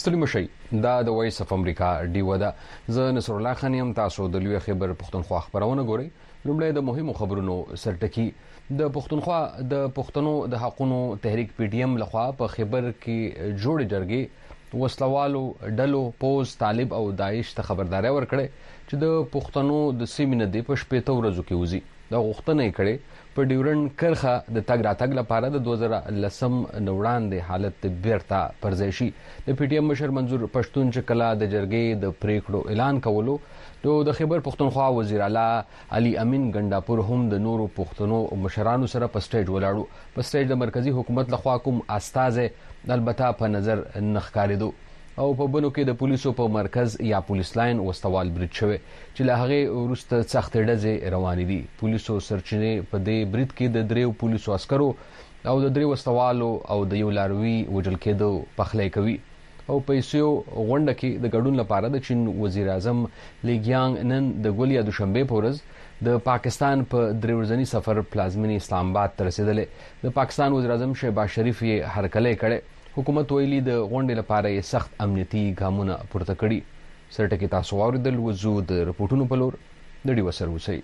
ستړي مشئ دا د وایس اف امریکا ډیو ده. زه نصر الله خان یم. تاسو د لوی خبر پښتونخوا خبرونه ګورئ. لومړی د مهمو خبرونو سرټکی. د پښتونخوا د پښتنو د حقونو تحریک پی ټی ایم لخوا په خبر کې جوړ جرګې وسلوالو ډلو پوز طالب او داعش ته خبرداري ورکړه چې د پښتنو د سیمې نه د پښپېته ورځو کې وزي. دا غوښتنه یې کړې په ډیورن کرخه د تګ راتګ لپاره د 2010 نوړان د حالت بیرته پرځای شي. د پی ټی ایم مشر منظور پښتون چې کله د جرګې د پریکړو اعلان کولو نو د خبر پښتونخوا وزیر اعلی علي امین ګنڈاپور هم د نورو پښتنو مشرانو سره په سټیج ولاړو. په سټیج د مرکزی حکومت لخوا کوم استازه البته په نظر نخکاریدو او په بنو کې د پولیسو په مرکز یا پولیس لاین وستوال برید شوی چې له هغه وروسته سخت ډزې روانې دي. پولیسو سرچینې په دې برید کې د دریو پولیسو عسکرو او د دریو وستوالو او د یو لاروي وژل کېدو پخلی کوي. او پیسو غونډه کې د ګډون لپاره د چین وزیر اعظم لیګیانګ نن د ګولیا دوشنبه په ورځ د پاکستان په دریورځنی سفر پلازمینی اسلام آباد ته رسیدلې. د پاکستان وزیر اعظم شهباز شریف یې هرکلی کړي. حکومت ویلي د غونډې لپاره یې سخت امنیتي ګامونه پورته کړي. سرټکی تاسو واوریدل. وزو د رپورټونو په لور د ډیو سره اوسئ.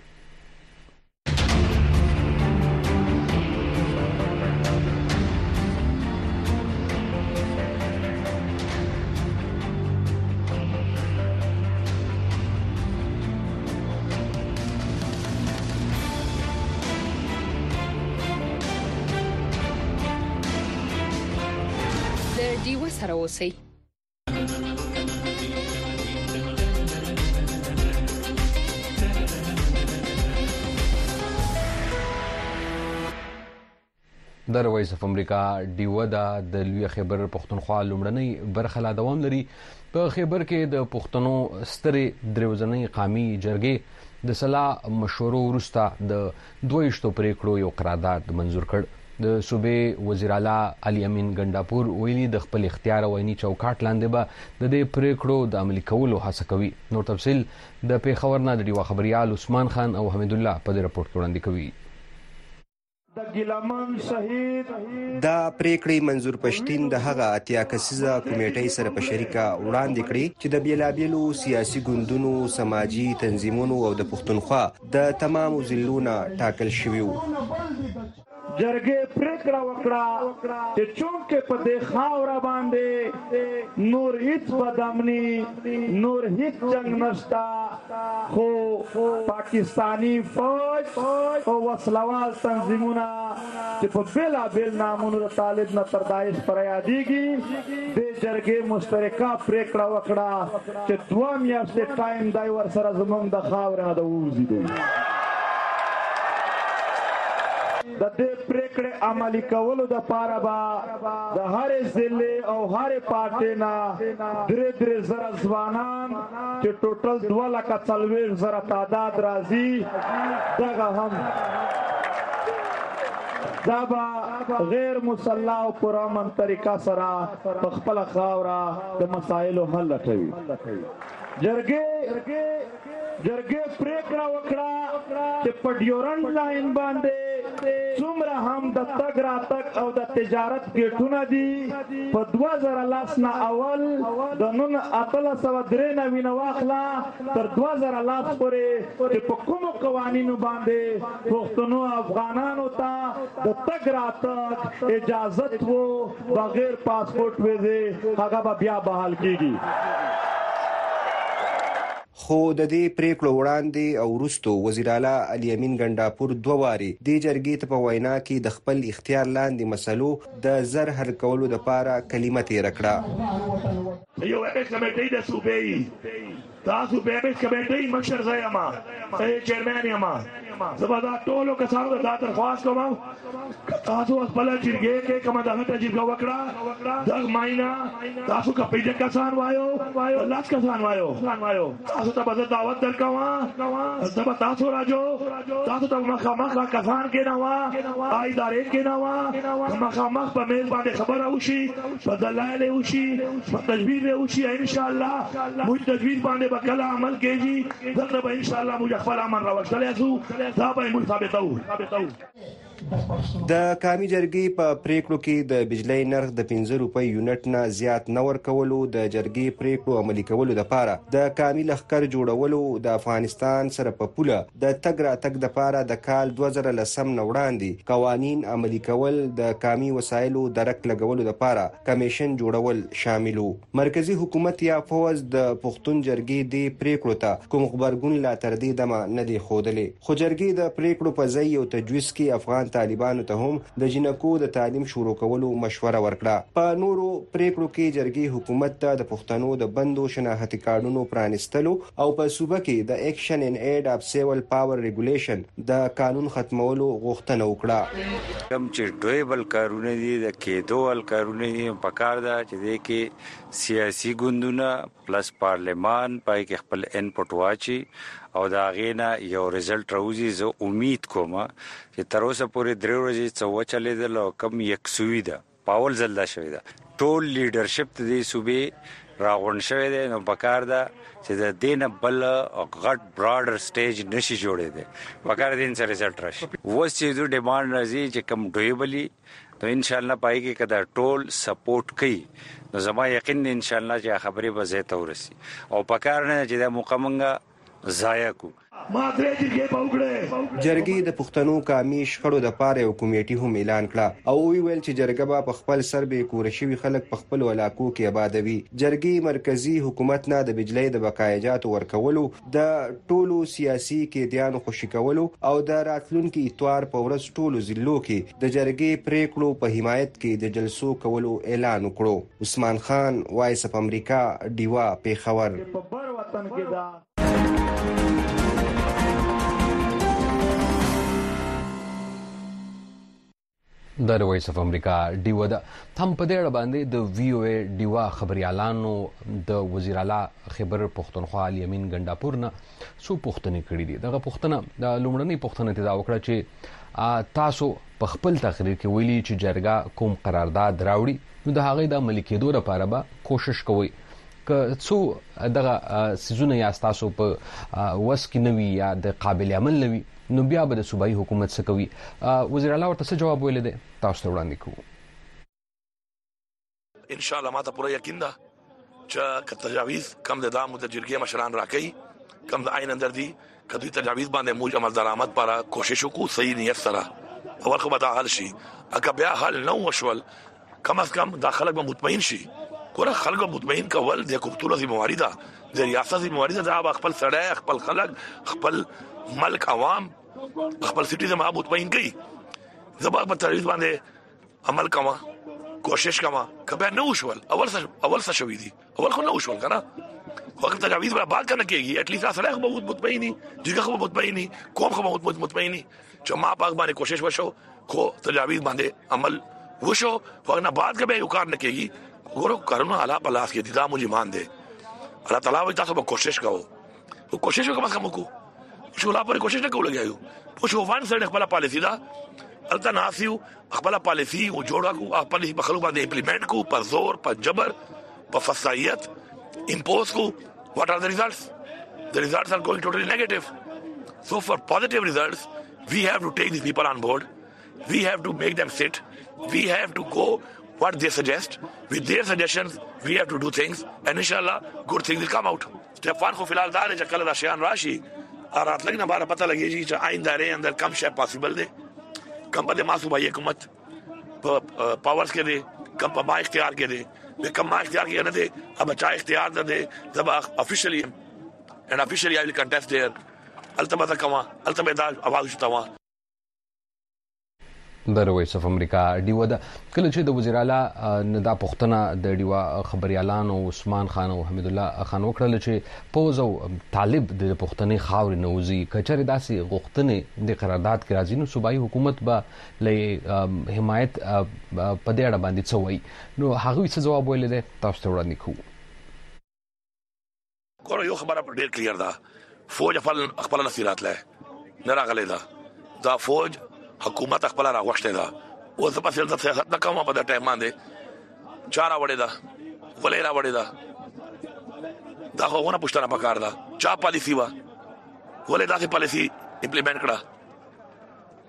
ډیو سره اوسئ. د وایس اف امریکا ډیو ده. د لوی خبر پښتونخوا لومړنۍ برخه لا دوام لري. په خبر کې د پښتنو سترې دریوځنۍ قومي جرګې د صلاح مشورو وروسته د 22 پریکړو یو قرارداد منزور کړ. د صوبې وزیر اعلی علي امین ګنڈاپور ویلي د خپل اختیار او عیني چوکاټ لاندې به د دې پریکړو د عملي کولو هڅه کوي. نور تفصیل د پیښور نه د ډیو خبريال عثمان خان او حمید الله په دې رپورت کې وړاندې کوي. د ګیلمن شهید دا پریکړې منظور پښتين د هغه اتیا کسیزه کمیټې سره په شریکه وړاندې کړې چې د بیلابیلو سیاسي ګوندونو سماجی تنظیمونو او د پښتونخوا د تمامو ضلعونو ټاکل شوی وو. جرګې پریکړه وکړه چې چونکې په دې خاوره باندې نور هیڅ بدامني نور هیڅ جنگ نشتا خو پاکستانی فوج او وسلوال تنظیمونه چې په بیلا بیل نامونو د طالب نه تر داعش پر یادېږي د جرګې مشترکه پریکړه وکړه چې 2 میاشتې ټایم دای ور سره زمونږ د خاورې نه د ووځي دي. د دې پریکړې عملي کولو د پاره به د هرې ضلع او هرې پارټۍ نه 3 زره ځوانان چې ټوټل 2,40,000 تعداد راځي دغه هم دا به غیر مسلح او پرامن طریقه سره په خپل خاوره د مسایلو حل لټوي. جرګې پریکړه وکړه چې په ډیورنډ لاین باندې څومره هم د تګ راتګ او د تجارت ګټونه دي په 2010 نه اول د نن 1893 نه واخلا تر 2010 پورې چې په کومو قوانینو باندې پښتنو افغانانو ته د تګ راتګ اجازت وو بغیر پاسپورت ویزه هغه به بیا بحال کیږي. خو د دې پریکړو وړاندې او وروسته وزیر اعلی علي امین ګنڈاپور 2 واري د جرګې ته په وینا کې د خپل اختیار لاندې مسلو د زر حل کولو لپاره کلمه تیر کړه. یو کمیټې د صوبې تاسو په دې کمیټې مشر زایما چیرمن یما زبادا ټولو کسانو د درخواست کوم تاسو خپل جرګې کې کومه دغه تجربه وکړه دغه ماینا تاسو کا پیډه کسان وایو لاس کسان وایو تاسو ته به دعوت درکوم زبا تاسو راځو تاسو ته مخامخ کسان کې نه وا ادارې کې نه وا مخامخ په میز باندې خبره وشي په دلایل وشي په تجویز وشي ان شاء الله موږ تجویز باندې وکړه عمل کېږي دغه به ان شاء الله موږ خپل عمل راوښتل یو دا به موږ ثابتو. د کامي جرګې په پریکړو کې د بجلی نرخ د 15 روپۍ یونټ نه زیات نه ورکولو، د جرګې پریکړو عملي کولو لپاره د کامي لښکر جوړولو، د افغانستان سره په پوله د تګ راتګ لپاره د کال 2010 نه وړاندې قوانین عملي کول، د کامي وسایلو درک لګولو لپاره کمیشن جوړول شامل وو. مرکزی حکومت یا فوز د پښتون جرګې د پریکړو ته کوم خبرګون لا تر دې دمه نه دی ښودلې، خو جرګې د پریکړو په ځای او تجویز کې افغان طالبانو ته هم د جنکو د تعلیم شروع کولو مشوره ورکړه. په نورو پریکړو کې جرګې حکومت ته د پښتنو د بندو شناختی کارډونو پرانستلو او په صوبه کې د ایکشن ان ایډ اف سیول پاور ریګولیشن د قانون ختمولو غوښتنه وکړه. کوم چې ډویبل کارونه دي د کېدوال کارونه دي په کار ده چې د کې سیاسي ګوندونه پلس پارلمان پای کې خپل انپوټ واچي او دا غینا یو ریزلټ راوځي. زه امید کوم چې تر اوسه پورې 3 ورځې څو چلیدل او کم یکسوي ده پاول زلدا شوی ده. ټول لیډرشپ د دې صوبې راغون شوی دی، نو پکار ده چې د دینه بل غټ براډر سټیج نشي جوړې دي، پکار دین سره ریزلټ راشي. وس چې د ډیماند راځي چې کم ډویبلی نو ان شاء الله پای کې کدا ټول سپورټ کوي نو زما یقین ان شاء الله چې خبرې به زه ته ورسي او پکار نه چې د مقامنګ ضایع کو. جرګې د پښتنو کامي شخړو د پاره یو کمیټي هم اعلان کړه او ویل چې جرګه به په خپل سر به کورشوي خلک په خپل علاقو کې آبادوي. جرګې مرکزی حکومت نه د بجلی د بقایجات ورکولو، د ټولو سیاسي قیدیانو خوشی کولو او د راتلونکي اتوار په ورځ ټولو ضلعو کې د جرګې پریکړو په حمایت کې د جلسو کولو اعلان وکړو. عثمان خان، وایس اف امریکا، ډیوا، پیښور. د وایس اف امریکا ډیوا ده. هم په دې اړه باندې د وی او ای ډیوا خبريالانو د وزیر اعلی خیبر پختونخوا الیمین ګنداپور نه سو پښتنې کړې دي. دغه پښتنه د لومړنۍ پښتنه ته دا وکړه چې تاسو په خپل تقریر کې ویلي چې جرګه کوم قرارداد راوړي نو د هغې د عملي کېدو لپاره به کوشش کوئ. که څو دغه سيزونه یا تاسو په وس کې نوي یا د قابل عمل نوي نو بیا به د صوبایي حکومت څه کوي. وزیر اعلی ورته څه جواب ویل دی تاسو ته وړاندې کوو. ان شاء الله ماته پوره یقین ده چې تجاویز کم د دامو د جرګې مشران راکې کم د عین اندر دي کدی تجاویز باندې موج عمل درآمد پر کوشش وکړو صحیح نیت سره اول خو به حل شي. اګه بیا حل نو وشول کم از کم د خلک به مطمئن شي. ګوره خلک مطمئن کول د کومټوله ذمہواری ده، د ریاست ذمہواری ده. دا خپل سړی، خپل خلک، خپل ملک عوام، خپل سټیزن ما مطمئن کړي. زبر په تجویز باندې عمل کوما، کوشش کوما. کبه نه وشول اول څه شوی دي، اول خو نه وشول کنه. وخت تجویز به بعد کنه کېږي. اټ لیست سره خو مطمئنی جګه خو مطمئنی کوم خو مطمئنی چې ما پاک باندې کوشش وشو خو تجویز باندې عمل وشو. خو نه بعد کبه یو کار نه کېږي. ګورو کارونه اعلی پلاس کې دي. دا مو ایمان دی. الله تعالی وي تاسو به کوشش کوو. او کوشش وکړه کوم کو شو لا پر کوشش نه کول لګیو. په شو وان سره خپل پالیسی دا الته ناسیو خپل پالیسی او جوړا کو خپل په خلکو باندې امپلیمنٹ کو په زور، په جبر، په فسایت امپوز کو. what are the results? The results are going totally negative. So for positive results we have to take these people on board. We have to make them sit. We have to go what they suggest. With their suggestions we have to do things and inshallah good things will come out. Step 1 خو فلال دا چې کله دا شیان راشي راتلګ نه بار پته لګیږي چې آینداره اندر کم شی پاسبل دی، کم په ما صوبایي حکومت په پاورز کې دی، کم په ما اختیار کې دی، به کم ما اختیار کې نه دی. اب چا اختیار ده دی زبا افیشلی and officially I will contest there. التمته کما التمه دا आवाज شتوا. د وایس اف امریکا ډیوا ده. کله چې د وزیر اعلی ندا پښتنه د ډیوا خبريالانو عثمان خان او حمید الله خان وکړل چې پوز او طالب د پښتنې خاور نوزي کچره داسې غوښتنې د قرارداد کې راځي نو صوبایي حکومت به له حمایت په دې اړه باندې څه وایي نو هغه څه جواب ویل دي تاسو ته وړاندې کوو. ګوره یو خبره په ډیر کلیر ده. فوج خپل نصيرات له نه راغلی دا فوج حکومت خپل راغوښته ده. اوس په سیاست سیاست نه کومه په ټایم باندې چاره وړي ده ولې را وړي ده. دا خو ونه پښتنه پکار ده چا پالیسی وا ولې دا سي پالیسی امپلیمنٹ کړه.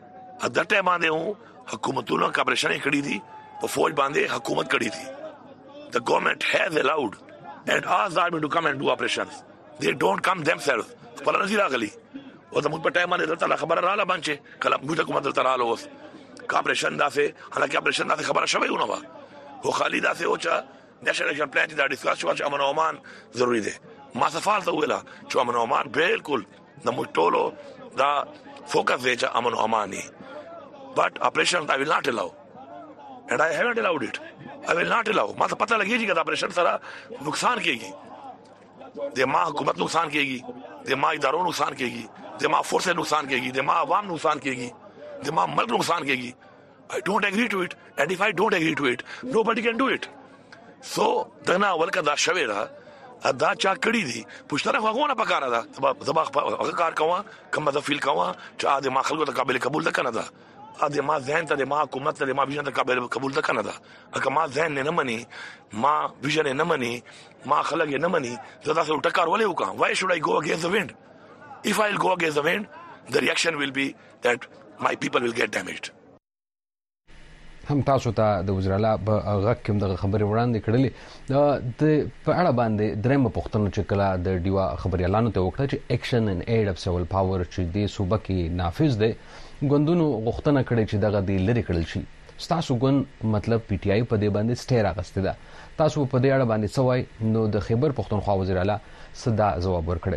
د ټیم باندې حکومتونو کاپریشن کړی دي په فوج باندې حکومت کړی دي. The government has allowed and asked the army to come and do operations. They don't come themselves. پر نظر راغلي او د موږ په ټایم باندې دلته خبر رااله باندې کله موږ حکومت دلته رااله اوس کاپریشن داسې حالکه اپریشن داسې خبره شوی ونه و هو خالي داسې او چې نېشنل اکشن پلان دا ډیسکس شو چې امن او امان ضروری دی. ما صفال ته ویلا چې امن او امان بالکل د موږ ټولو دا فوکس دی چې امن او امان نه but operation I will not allow and I haven't allowed it. I will not allow. ما ته پته لګیږي چې دا اپریشن سره نقصان کیږي د ما حکومت نقصان کیږي د ما ادارو نقصان کیږي د ما فورس نقصان کیږي د ما عوام نقصان کیږي د ما ملک نقصان کیږي. I don't agree to it and if I don't agree to it nobody can do it. So دغه ولکه دا شوی را دا چا کړی دي پښتنه هغونه پکاره ده زما کار کوه کوم د فیل کوه چې ا د ما خلکو ته قابل قبول ده کنه ده ا د ما ذهن ته د ما حکومت ته د ما ویژن ته قابل قبول ده کنه ده اګه ما ذهن نه مني ما ویژن نه مني ما خلک نه مني زدا سره ټکار ولې وکم. Why should I go against the wind? If I will go against the wind the reaction will be that my people will get damaged. هم تاسو ته د وزیراله په غږ کې د خبرې وړاندې کړلې د په اړه باندې درېمه پوښتنه چې کله د ډیوا خبريالانو ته وکړه چې اکشن ان ایډ اف سیول پاور چې د صوبه کې نافذ دی ګوندونو غوښتنه کړې چې دغه دی لري کړل شي. تاسو ګوند مطلب پی ټی آی په دې باندې سټیر اغسته ده. تاسو په دې اړه باندې سوای نو د خیبر پښتونخوا وزیراله صدا جواب ورکړي.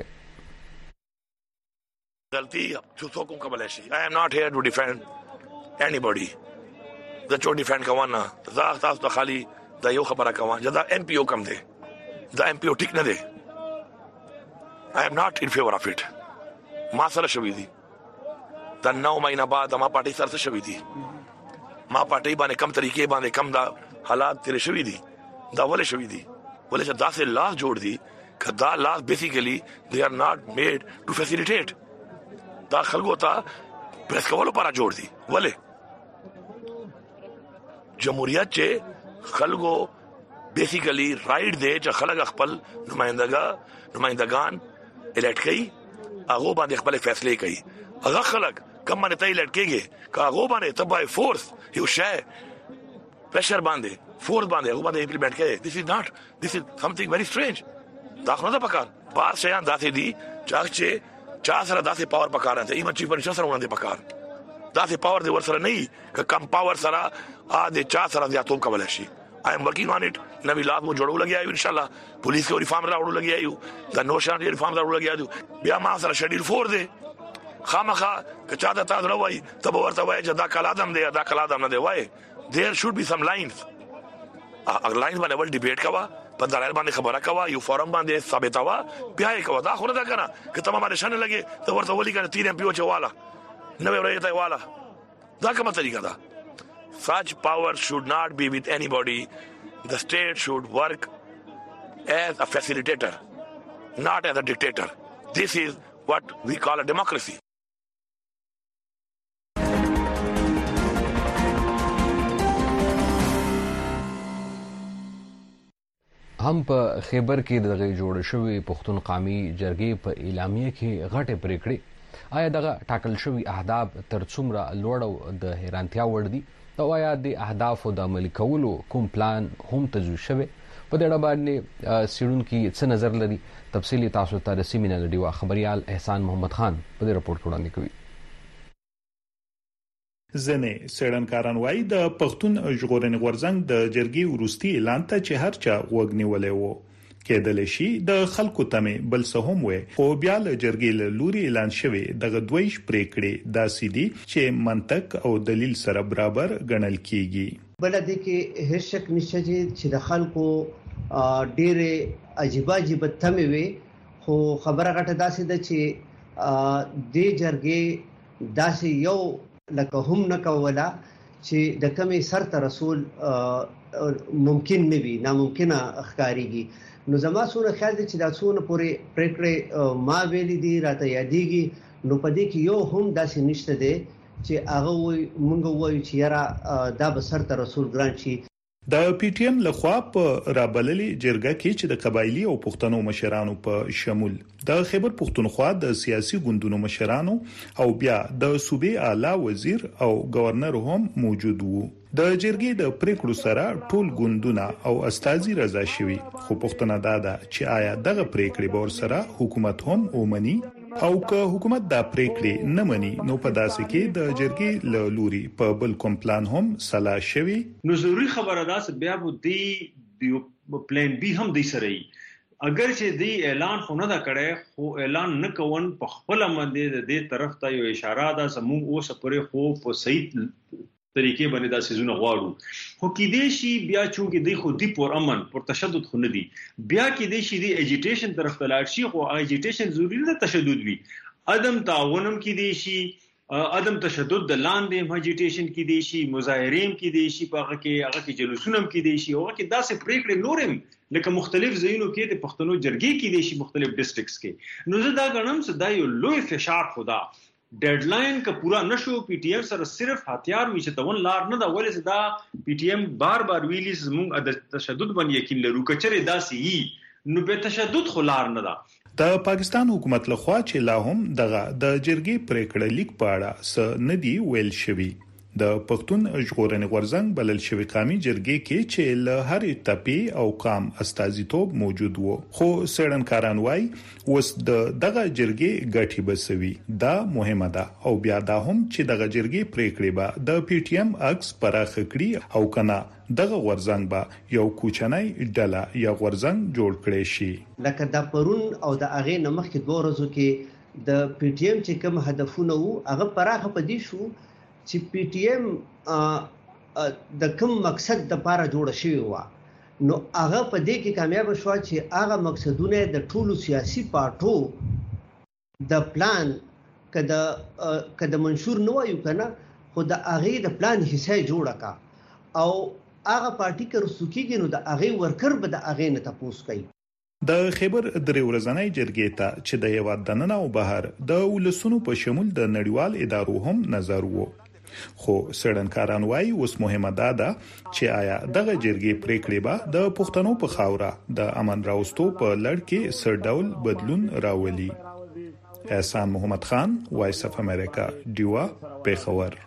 غلطي څه کوم قبل شي. I am not here to defend anybody. د چو ډیفند کوونه زه تاسو ته خالی د یو خبره کوم چې دا ایم پی او کم دی دا ایم پی او ټیک نه دی. I am not in favor of it. ما سره شوی دی دا 9 مهینه بعد ما پارټي سره شوی دی ما پارټي باندې کم طریقې باندې کم دا حالات تیر شوی دی دا ولې شوی دی ولې چې دا سه لاس جوړ دی کدا لاس بیسیکلی they are not made to facilitate دا خلکو ته پریس کولو لپاره جوړ دی. ولې جمهوریت چې خلکو بیسیکلی رائټ دی چې خلک خپل نمائندگان الټ کوي هغه باندې خپل فیصله کوي. هغه خلک کوم باندې ته الټ کېږي هغه باندې تبای فورس یو شای پریشر باندې فورس باندې هغه باندې امپلیمنٹ کوي. this is something very strange. دا خو نه پکار بار شیان داسې دي چې چا سره داسې پاور پکار نه ایمن چیف منسٹر سره ونه پکار داسې پاور دی ورسره نه که کم پاور سره ا د چا سره زیاتوب کولای شي. I am working on it. نوی لات مو جوړول لګیایو ان شاء الله پولیس کو ریفارم راوړل لګیایو دا نوشان ریفارم راوړل لګیایو بیا ما سره شډیل 4 دی خامخا که چا ته تاسو راوي ته ورته وای چې دا کال ادم دی دا کال ادم نه دی وای there should be some lines باندې ول ډیبیټ کوا په دلایل باندې خبره کوا یو فورم باندې ثابتوا بیا یې کوا دا خو نه دا کنه که تمام نشانه لګي ته ورته ولي کنه 3 ایم پی او چواله نو ورته والا دا کومه طریقه ده. Such power should not be with anybody. The state should work as a facilitator, not as a dictator. This is what we call a democracy. هم په خیبر کې دغه جوړ شوی پښتون قومي جرګې په اعلامیه کې غټه پریکړې آیا دغه ټاکل شوی اهداف تر څومره لوړ او د حیرانتیا وړ دي او آیا د اهدافو د عملي کولو کوم پلان هم تجویز شوی په دې اړه باندې سیړونکو څه نظر لري تفصیلی تاسو ته د سیمینار ډیوا خبريال احسان محمد خان په دې رپورټ وړاندې کوي. ځنې سړنکاران وایي د پښتون ژغورنې غورځنګ د جرګې وروستي اعلان ته چې هرچا وګنیولې وو کېدل شي د خلکو تمه بل څه هم وي او بیا له جرګې لوري اعلان شوی دغه دویش پریکړې داسې دي چې منطق او دلیل سره برابر ګڼل کیږي. بل د کې هیڅ شک نشته چې د خلکو ډېر عجیب تمه وي خو خبره غټه داسې ده چې د جرګې داسې یو لکه هم نه کوله چې د کمی سر ته رسول ممکن نه وي ناممکنه ښکاریږي. نو زما سره خیال دی چې دا څونه پورې پریکړې ما ویلې دي راته یادېږي نو پدې کې یو هم داسې نشته دی چې هغه مونږ وایو چې یاره دا به سر ته رسول ګران شي. د پی ټی ایم لخوا په رابللې جرګه کې چې د قبایلی او پښتنو مشرانو په شمول د خیبر پختونخوا د سیاسي ګوندونو مشرانو او بیا د صوبې اعلی وزیر او گورنر هم موجود وو. د جرګې د پریکړو سره ټول ګوندونه او استازي رضا شوي، خو پښتنه ده چې آیا دغه پریکړې به ورسره حکومت هم ومني او که حکومت دا پریکړې نه مني نو په داسې کې د جرګې له لوري په بل کوم پلان هم صلاح شوي. نو ضروري خبره ده چې بیا به دی پلان بي هم دی سره اگر چې دی اعلان خو نه دا کړي خو اعلان نه کوون په خپل باندې د دې طرف ته یو اشاره ده زموږ اوس پرې خو په صحیح طریقې باندې دا سيزونه غواړو خو کې دې شي بیا چې دی خو دی پر امن پر تشدد خو نه دی بیا کې دې شي دی اجیټیشن طرف ته لاړ شي خو اجیټیشن ضروري نه تشدد وي عدم تعاونم کې دې شي عدم تشدد د لاندې اجیټیشن کې دې شي مظاهرین کې دې شي په هغه کې جلوسونم کې دې شي او کې داسې پریکړې نورم لکه مختلف ځایونو کې د پښتنو جرګې کې دې شي مختلف ډیسټریکټس کې نو زه دا غنم چې دا یو لوی فشار خدا ډیډلاین کا پورا نشو پی ټی ایم سره صرف هتیار وي چې تون لار نه دا ولې دا پی ټی ایم بار ویلی زموږ د تشدد باندې یقین لرو کچره داسي نو به تشدد خلار نه دا د پاکستان حکومت لخوا چې لا هم دغه د جرګې پریکړه لیک پاړه س ندی ویل شوی د پښتون ژغورنې غورځنګ بلل شوی قومي جرګې کې چې له هرې تپې او قام استازیتوب موجود وو خو سړنکاران وای اوس دغه جرګې ګټي بسوي دا مهمه ده او بیا دا هم چې دغه جرګې پریکړې به د پی ټی ایم اکس پراخ کړي او کنه دغه غورځنګ به یو کوچنی ډله یا غورځنګ جوړ کړي شي لکه د پرون او د اغه نمخ کې دوه ورځو کې د پی ټی ایم چې کوم هدفونه وو هغه پراخ پدې شو چې پی ټی ایم د کوم مقصد د لپاره جوړ شوی و نو هغه په دې کې کامیاب شو چې هغه مقصدونه د ټولو سیاسي پارټو د پلان کده منشور نه وایو کنه خو د هغه د پلان حصہ جوړه کا او هغه پارټي کې رسوکیږي نو د هغه ورکر به د هغه نه تاسو کوي. د خیبر درې ورځنۍ جرګې ته چې د یو دننه او بهر د ولسونو په شمول د نړیوال ادارو هم نظر وو خو سړنکاران وای اوس مهمه ده چې آیا دغه جرګې پریکړې به د پښتنو په خاوره د امن راوستو په لړ کې سر ډول بدلون راولي. احسان محمد خان، وایس اف امریکا، ډیوا، پیښور.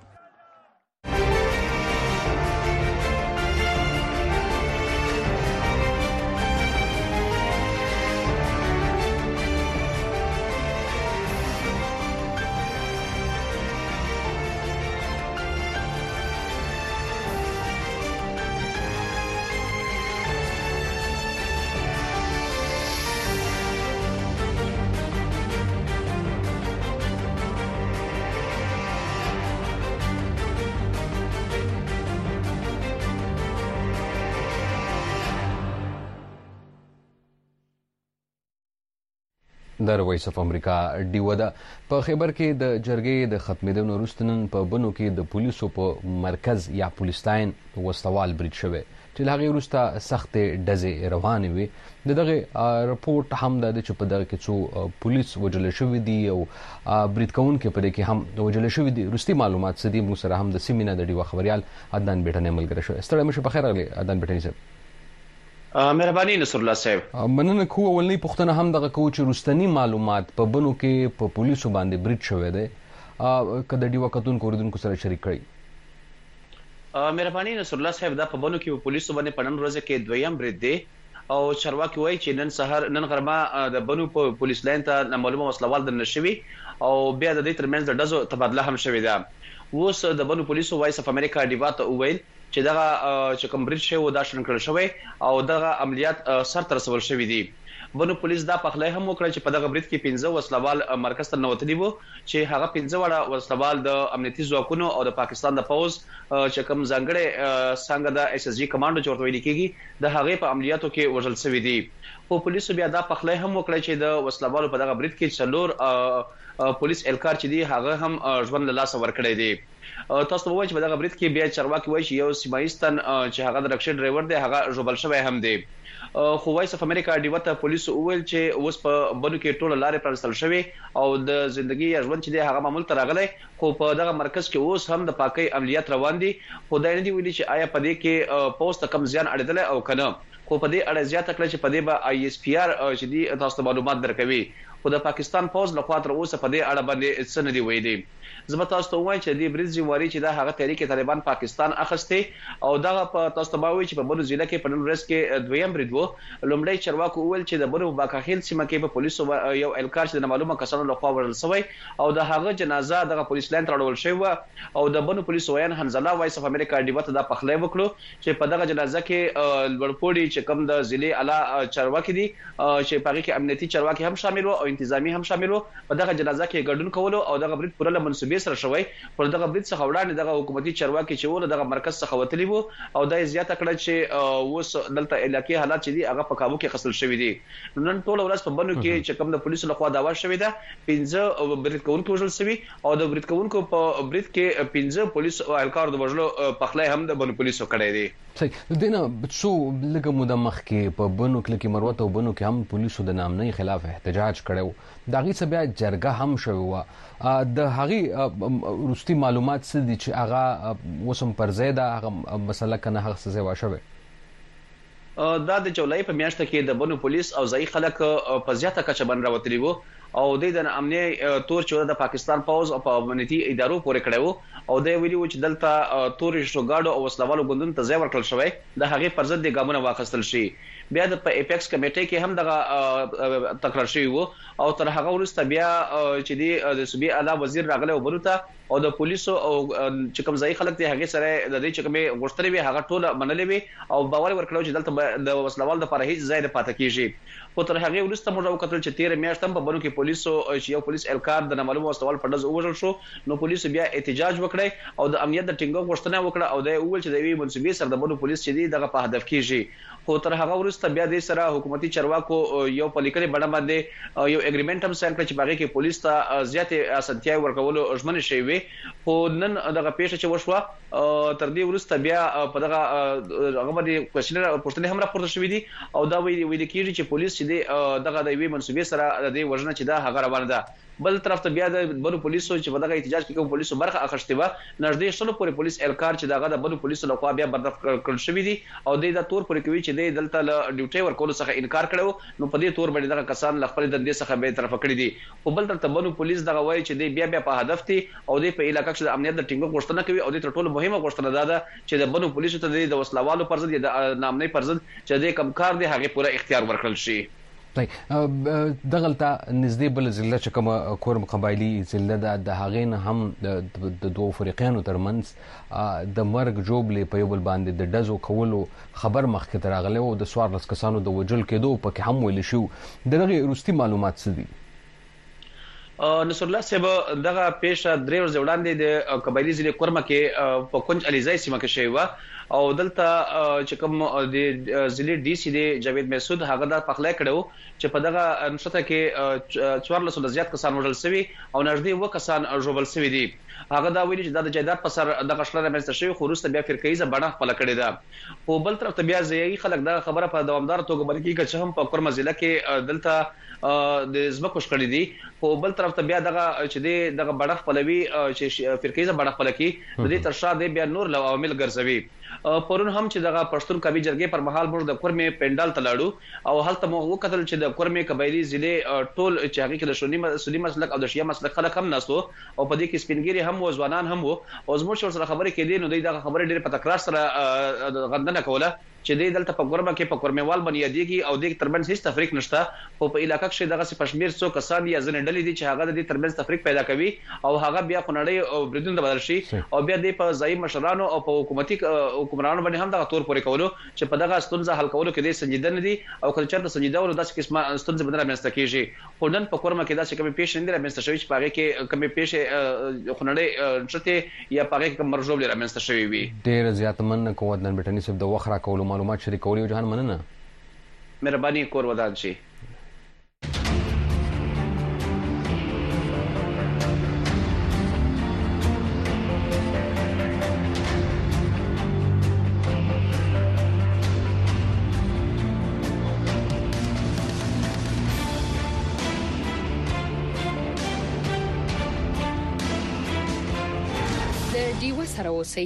د وایس اف امریکا ډیو ده په خیبر کې د جرګې د ختمېدو وروسته نن په بنو کې د پولیسو په مرکز یا پولیسټاین وسوال برید شوی چې هغه وروسته سخت ډزې روانې وي. دغه رپورټ هم د چې په دغه کې څو پولیس وجل شوی دي او برید کوونکي په دې کې هم وجل شوی دي. رستي معلومات سدي مو سره هم د سیمینه د ډیو خبريال عدنان بیٹنه ملګری شو. ستړی مشه په خیر راغلی عدنان بیٹنه صاحب. مهرباني نصر الله صاحب. مننه کوه ولنی پښتنه هم دغه کو چې رستنی معلومات په بنو کې په پولیسو باندې برید شوی دی کله دی وختون کوردونکو سره شریک کړی. مهرباني نصر الله صاحب دا په بنو کې په پولیسو باندې پنن ورځ کې دویم برید دی او چرواکي وایي چې نن سحر نن غرمه د بنو په پولیس لاین ته معلومه وسلوال د نشوي او بیا د دې ترمنځ د ډزو تبادله هم شوې ده. اوس د بنو پولیسو وایس اف امریکا ډیوا ته وویل چې دغه چې کوم برید شوی دا شرن کړل شوی او دغه عملیات سر تر رسول شوی دي. بنو پولیس دا پخلای هم وکړ چې په دغه برید کې 15 وسلوال مرکز ته نوتلی وو چې هغه 15 وړه وسلوال د امنیتي ځواکونو او د پاکستان د پوز چې کوم ځانګړي څنګه د اس اس جی کمانډو چورته ویل کېږي د هغه په عملیاتو کې وژل شوی دي. په پولیسو بیا دا پخلای هم وکړ چې د وسلوالو په دغه برید کې څلور پولیس الکار چې دي هغه هم ژوند له لاس ورکړی دي. تاسو وایئ چې په دغه برید کې بیا چرواکي وایي چې یو سیمایستان چې هغه د رکشا ډرایور دی هغه ژوبل شوی هم دی. خو وایس اف امریکا ډیوا ته پولیسو وویل چې اوس په بنو کې ټوله لارې پرانستل شوی او د ژوندۍ یا ژوند چې دی هغه معمول ته راغلی خو په دغه مرکز کې اوس هم د پاکۍ عملیات روان دي. خو دا نه دی ویلي چې آیا په دې کې پوسټ کم زیان اړیدل او کنه خو په دې اړه زیاته کړه چې په دې به آی اس پی آر چې دی تاسو معلومات درکوي خو د پاکستان پوز لخوا تر اوسه په دې اړه باندې څه نه دی ویلي. زه به تاسو ته وایم چې د برید ذمہواری چې دا هغه تحریک طالبان پاکستان اخسته او دغه په تاسو ته باوي چې په بنو ضلع کې په نن ورځ کې دویم برید وو. لومړی چرواکو وویل چې د بنو باکاخیل سیمه کې په پولیسو یو الکار چې د معلومه کسانو لخوا وژل شوی او د هغه جنازه دغه پولیس لاین ته راوړل شوی او د بنو پولیسو ویان حنزله وایس اف امریکا ډیو ته د پخلې وکړو چې په دغه جنازه کې لوړپوړي چې کوم د ضلع اعلی چرواکي دي چې په هغه کې امنیتي چرواکي هم شامل وو او انتظامی هم شامل وو. په دغه جنازه کې ګډون کول او دغه برید پوره منسوبې سره شوی. پر دغه برید څخه وړاندې دغه حکومتي چرواکي چې ول دغه مرکز څخه وتلی وو او د زیاته کړه چې اوس دلته علاقې حالات چې دي هغه په کابو کې خسل شوی دي. نن ټول ورځ په بنو کې چې کوم د پولیسو لخوا داوا شوی ده 15 برید کوونکو وژل شوی او د برید کوونکو په برید کې 15 پولیس او اهلکار د وژلو پخلای هم د بنو پولیسو کړی دي. صحیح دینه څو لږه موده مخکې په بنو کې مروت او بنو کې هم پولیسو د نامنۍ خلاف احتجاج کړو دا غي څه بیا جرګه هم شوی و د هغه روستي معلومات څه دي چې هغه وسم پر زیاده هغه مسله کنه هغه څه واښوي. دا د جولای په میاشت کې د بنو پولیس او ځای خلک په زیاته کچه باندې راوتلي وو او د امنیه تور چې د پاکستان پوز او په امنیتي ادارو پورې کړو او د ویلي و چې دلته تور شوګاډو او وسلوالو ګوندونو ته ځای ورکړل شوی د هغه پر ضد د ګامونه واخیستل شي. بیا د اپیکس کمیټې کې هم دغه تکرار شوی وو او تر هغه وروسته بیا چې د صوبې اعلی وزیر راغله او بلوته او د پولیسو او چې کوم ځای خلک ته هغه سره د دې چې کومه غوښتنې وي هغه ټول منلې وي او باور ورکړو چې دلته د وسلوال د لپاره هیڅ ځای نه پاتې کیږي. خو تر هغه وروسته موږ وکړل چې 13 میاشت هم په بنو کې پولیسو چې یو پولیس الکار د نامعلوم وسلوال په ډز وژل شو نو پولیسو بیا احتجاج وکړي او د امنیت د ټینګو غوښتنه وکړه او د اول چې د وی منسوبې سره د بنو پولیس چې دی دغه په هدف کیږي. خو تر هغه وروسته بیا د سره حکومتي چرواکو یو پلیکړي بڼه باندې یو اګریمنت هم ساين کړ چې باغې کې پولیس ته زیاتې اسانتیا ورکول او ژمنه شوی وي. خو نن دغه پیښه چې وشوه تر دې وروسته بیا په دغه هغه باندې کوشنر پښتنې هم راپورته شوې دي او دا ویل کېږي چې پولیس چې دغه د وی منسوبې سره د وژنه چې دا هغه روانه ده. بل طرف ته بیا د بنو پولیسو چې په دغه احتجاج کې کوم پولیسو برخه اخیسته و نږدې شلو پورې پولیس الکار چې دغه د بنو پولیسو لخوا بیا برطرف کړل شوی دي او د تور پورې کوي چې د دلته له ډیوټي ورکول څخه انکار کړو نو په دې تور باندې دغه کسان خپل د دې څخه به طرف کړی دي. او بل طرف ته بنو پولیس دغه وایي چې د بیا په هدف دي او د په علاقې کې د امنیت د ټینګو غوښتنه کوي او د ټولو مهمه غوښتنه ده چې د بنو پولیسو ته د وسلوالو پر ضد د نامنۍ پر ضد چې د کمکار دي هغه پوره اختیار ورکړل شي. دغلطه نږدې بل ضلع چې کوم کورم قبایلی ضلع د هغې نه هم د دوه فریقانو ترمنځ د مرګ جوړلې په یو بل باندې د ډزو کولو خبر مخکې تر راغلی او د 14 کسانو د وژل کېدو پکې هم ویل شو. دغه روستي معلومات څه دي؟ نصر الله صاحب دغه پیښه درې ورځې وړاندې د قبایلی ضلع کورمه کې په کونج علیزای سیمه کې شوی و او دلته چې کوم د ضلع ډي سي دی جاوید مسعود هغه د پخلای کړو چې په دغه نشته کې 1400 زیات کسان وژل شوی او نږدې و کسان ژوبل شوی دي. هغه دا ویلي چې د جیدات په سر د غشلره مېسته شوی خو وروسته بیا فرقېزه بڼه خپل کړې ده. او بل طرف ته بیا ځایي خلک دا خبره په دوامدار توګه باندې چې هم په کورمه ضلع کې دلته د زمکو شکړې دي. خو بل طرف ته بیا دغه چې دغه بڼه خپلوي چې فرقېزه بڼه خپل کی د دې تر شا دی بیا نور لو عوامل ګرځوي. پرون هم چې دغه پښتون قبایلی جرګې پر مهال موږ د کورمې پندال ته لاړو او هلته مو وکتل چې د کورمې قبایلی ضلع ټول چې هغه کې د سنی مسلک او د شیعه مسلک خلک هم ناسو او په دې کې سپینګری هم او ځوانان هم او زموږ سره خبرې کېدې نو دغه خبرې ډېر په تکرار سره غندنه کوله چې د دلته په کورمه کې په کورمېوال باندې یادېږي او د ترمنځ هیڅ تفریق نشته. خو په علاقې کې دغه پښمیر څو کسان یا ځنې ډلې دي چې هغه د ترمنځ تفریق پیدا کوي او هغه بیا خنړې او بریدون بدل شي او بیا د په ځای مشرانو او په حکومتي حکمرانو باندې هم دغه تور پورې کولو چې په دغه ستونزه حل کولو کې د سنجیده نه دي او کله چې سنجیده ولودي داسې قسمه ستونزې بدل رامنځته کیږي. خو نن په کورمه کې داسې کومې پیښې نه رامنځته شوي چې په هغه کې کومې پیښې خنړې شته یا په هغه کې مرجوب رامنځته شوي وي. ډېر زیات من کوو د بټنی سب د وخره کولو معلومات شریکولو جهان مننه مهرباني کور ودان شي. د ډیو سره اوسئ.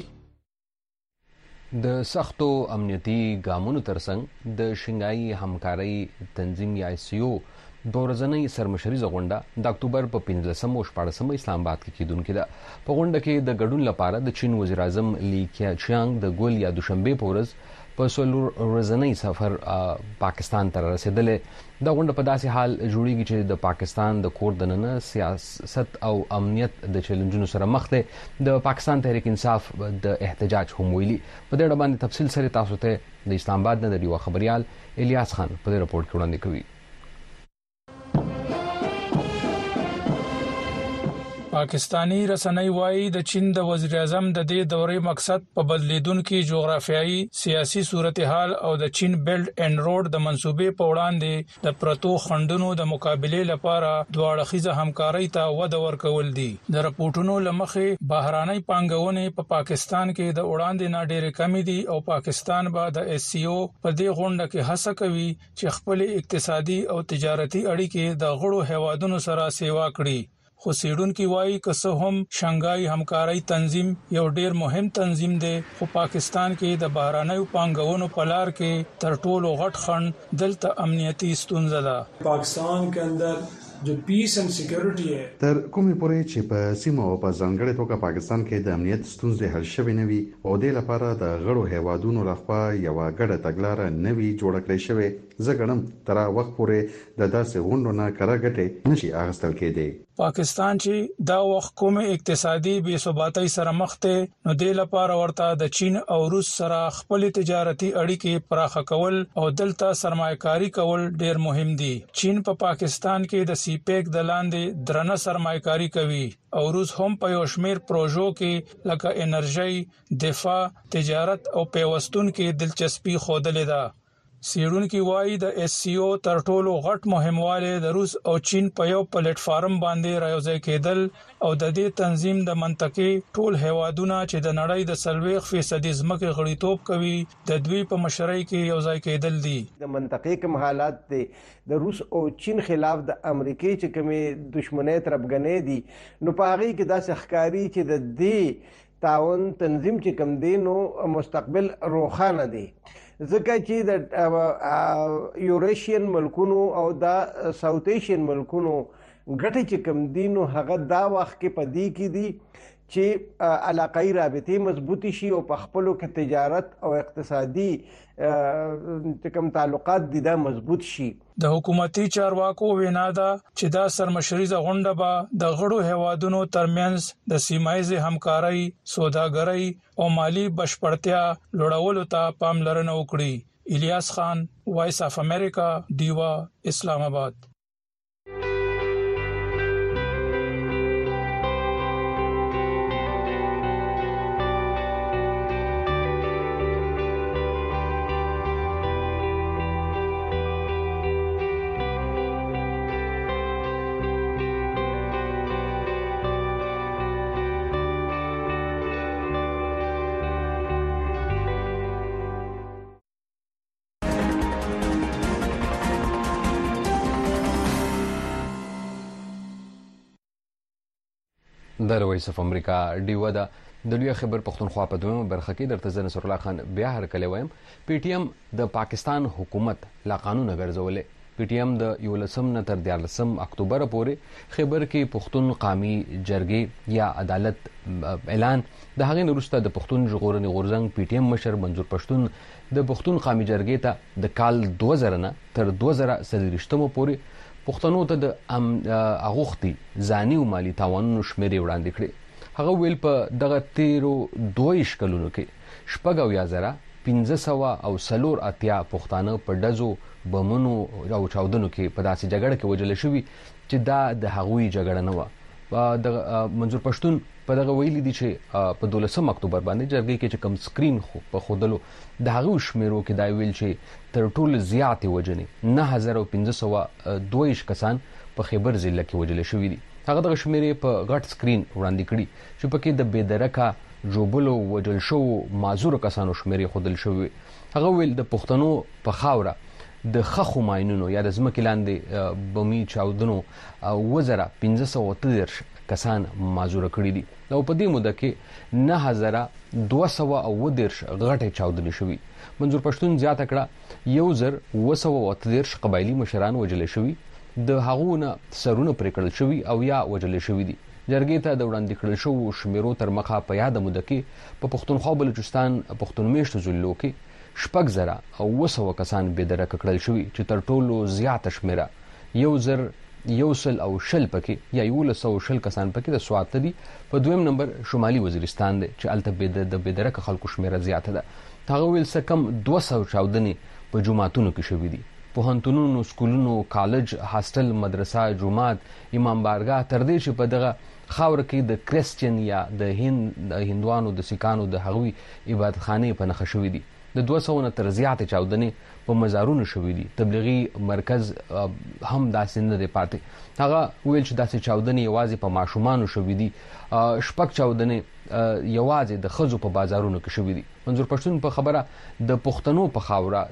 د سختو امنیتي ګامونو ترڅنګ د شنګایي همکاري تنظیم یا ICO د ورځنۍ سرمشري غونډه د اکتوبر په 15 او 14 اسلام آباد کې کیدونکې ده. په غونډه کې د ګډون لپاره د چین وزیر اعظم لی کیچیانګ د ګول یا دوشنبه په ورځ په څلور ورځنی سفر پاکستان ته رسیدلې. دا غونډه په داسې حال جوړیږي چې د پاکستان د کور دننه سیاست او امنیت د چیلنجونو سره مخ ده. د پاکستان تحریک انصاف د احتجاج هم ویلي. په دې اړه باندې تفصیل سره تاسو ته د اسلام آباد نه د یو خبريال الیاس خان په دې رپورت کې وړاندې کوي. پاکستانی رسنۍ وايي د چین د وزیر اعظم د دې دورې مقصد په بدلیدونکو جغرافیایي سیاسي صورتحال او د چین بیلټ اینډ روډ د منسوبې په وړاندې د پرتو خندونو د مقابله لپاره دوه اړخیزه همکارۍ ته وده ورکول دي. د راپورټونو لمخې بهراني پانګونې په پاکستان کې د وړاندې نه ډېرې کمی دي او پاکستان به د SCO په دې غونډه کې هڅه کوي چې خپل اقتصادي او تجارتي اړیکې د غړو هیوادونو سره سیوا کړي. خو سیډونکو وايي که څه هم شانګهای همکاري تنظیم یو ډیر مهم تنظیم دی خو پاکستان کې د بهرانيو پانګونو په لار کې تر ټولو غټ خنډ دلته امنیتي ستونزه ده. پاکستان کې اندر جو پیس اینڈ سکیورټي ہے تر کومې پورې چې په سیمه او په ځانګړي توګه پاکستان کې د امنیت ستونزې حل شوې نه وي او د لپاره د غړو هیوادونو لخوا یو غړه تګلارې نه وي جوړ کړې شوې زګړم تر وخت پورې د داسې غونډو نه کراګټې نشي اغستل کېدی. پاکستان چې دا وخت کوم اقتصادي بې ثباتۍ سره مخ ته نو د لپاره ورته د چین او روس سره خپل تجارتي اړیکې پراخه کول او دلته سرمایه‌کاري کول ډیر مهم دي. چین په پاکستان کې د سیپیک د لاندې درنه سرمایه‌کاري کوي او روس هم په یو شمیر پروژو کې لکه انرژي، دفاع، تجارت او پیوستون کې دلچسپي خوده ده. سیډونکو وايي د SCO تر ټولو غټ مهمواله د روس او چین په یو پلیټ فارم باندې راوځي کېدل او د دې تنظیم د منطقې ټول هیوادونه چې د نړۍ د 30% ځمکې غړیتوب کوي د دوی په مشرۍ کې یو ځای کېدل دي. د منطقې کوم حالات دي د روس او چین خلاف د امریکای چې کومه دښمنۍ تربګنې دي نو په هغه کې داسې ښکاری چې د دې تعاون تنظیم چې کوم دي نو مستقبل روښانه دي. ځکه چې د یوریشین ملکونو او د ساوث ایشین ملکونو ګټه چې کوم دي نو هغه دا وخت کې پدې کې دي چې علاقائی رابطې مضبوطی شي او په خپلو کې تجارت او اقتصادي کوم تعلقات دي دا مضبوط شي. د حکومتي چارواکو وینا ده چې دا سرمشریزه غونډه به د غړو هیوادونو ترمنځ د سیمایي همکارۍ، سوداګرۍ او مالی بشپړتیا لوړولو ته پاملرنه وکړي. الیاس خان، وایس اف امریکا، ډیوا، اسلام آباد. د وایس اف امریکا ډیو دا د لوی خبر پښتونخوا په دویمه برخه کې درته زنه نصر الله خان بیا هر کله وایم. پی ټی ایم د پاکستان حکومت لا قانون ګرځولې. پی ټی ایم د 11 نه تر 14 اکتوبر پورې خبر کې پښتون قومي جرګې یا عدالت اعلان د هغې وروسته د پښتون ژغورنې غورځنګ پی ټی ایم مشر منظور پښتون د پښتون قومي جرګې ته د کال 2000 نه تر 2023 پورې پښتنو ته د اغوختي ځاني او مالی تاوانونو شمیرې وړاندې کړې. هغه ویل په دغه تیرو 22 کلونو کې شپږ یا زره 1580 پښتانه په ډزو، بمونو او چاودنو کې په داسې جګړه کې وژل شوي چې دا د هغوی جګړه نه و. د منظور پښتون په دغه ویلي دي چې په 12 اکتوبر باندې جرګې کې چې کم سکرین خو په خودلو د هغه شمیرو کې دا ویل چې تر ټولو زیاتې وجنې 9522 کسان په خیبر ضلع کې وژل شوي دي. هغه دغه شمیرې په غټ سکرین وړاندې کړي چې پکې د بېدرکه جوبلو وژل شو معذور کسانو شمیرې خودل شوی. هغه ویل د پښتنو په خاوره د خخو ماینونو یا د ځمکې لاندې بمي چاودنو 1513 کسان معذور کړي دي او په دې موده کې 9210 غټه چاودنې شوي. منظور پښتون زیاته کړه 1213 قبایلی مشران وژل شوي د هغونه سرونه پرې کړل شوی او یا وجل شوی دي. جرګې ته د وړاندې کړل شو شمیرو تر مخه په یاد مده کې په پښتونخوا بلوچستان پښتون میشتو ضلعو کې 6,900 کسان بېدرکه کړل شوي چې تر ټولو زیاته شمیره 1,120 پکې یا 1,120 کسان پکې د سوات دي. په دویم نمبر شمالي وزیرستان دی چې الته د بېدرکه خلکو شمیره زیاته ده. هغه ویل څه کم 200 چاودنې په جوماتونو کې شوي دي. پوهنتونونو، سکولونو، کالج، هاستل، مدرسه، جومات، امام بارګاه تر دې چې په دغه خاور کې د کریسچن یا د هندوانو د سیکانو د هغوی عبادتخانې په نښه شوي دي. د 200 نه تر زیاتې چاودنې په مزارونو شوي دي. تبلیغي مرکز هم داسې نه دی پاتې. هغه ویل چې داسې چاودنې یوازې په ماشومانو شوي دي. 6 چاودنې یوازې د ښځو په بازارونو کې شوي دي. منظور پښتون په خبره د پښتنو په خاوره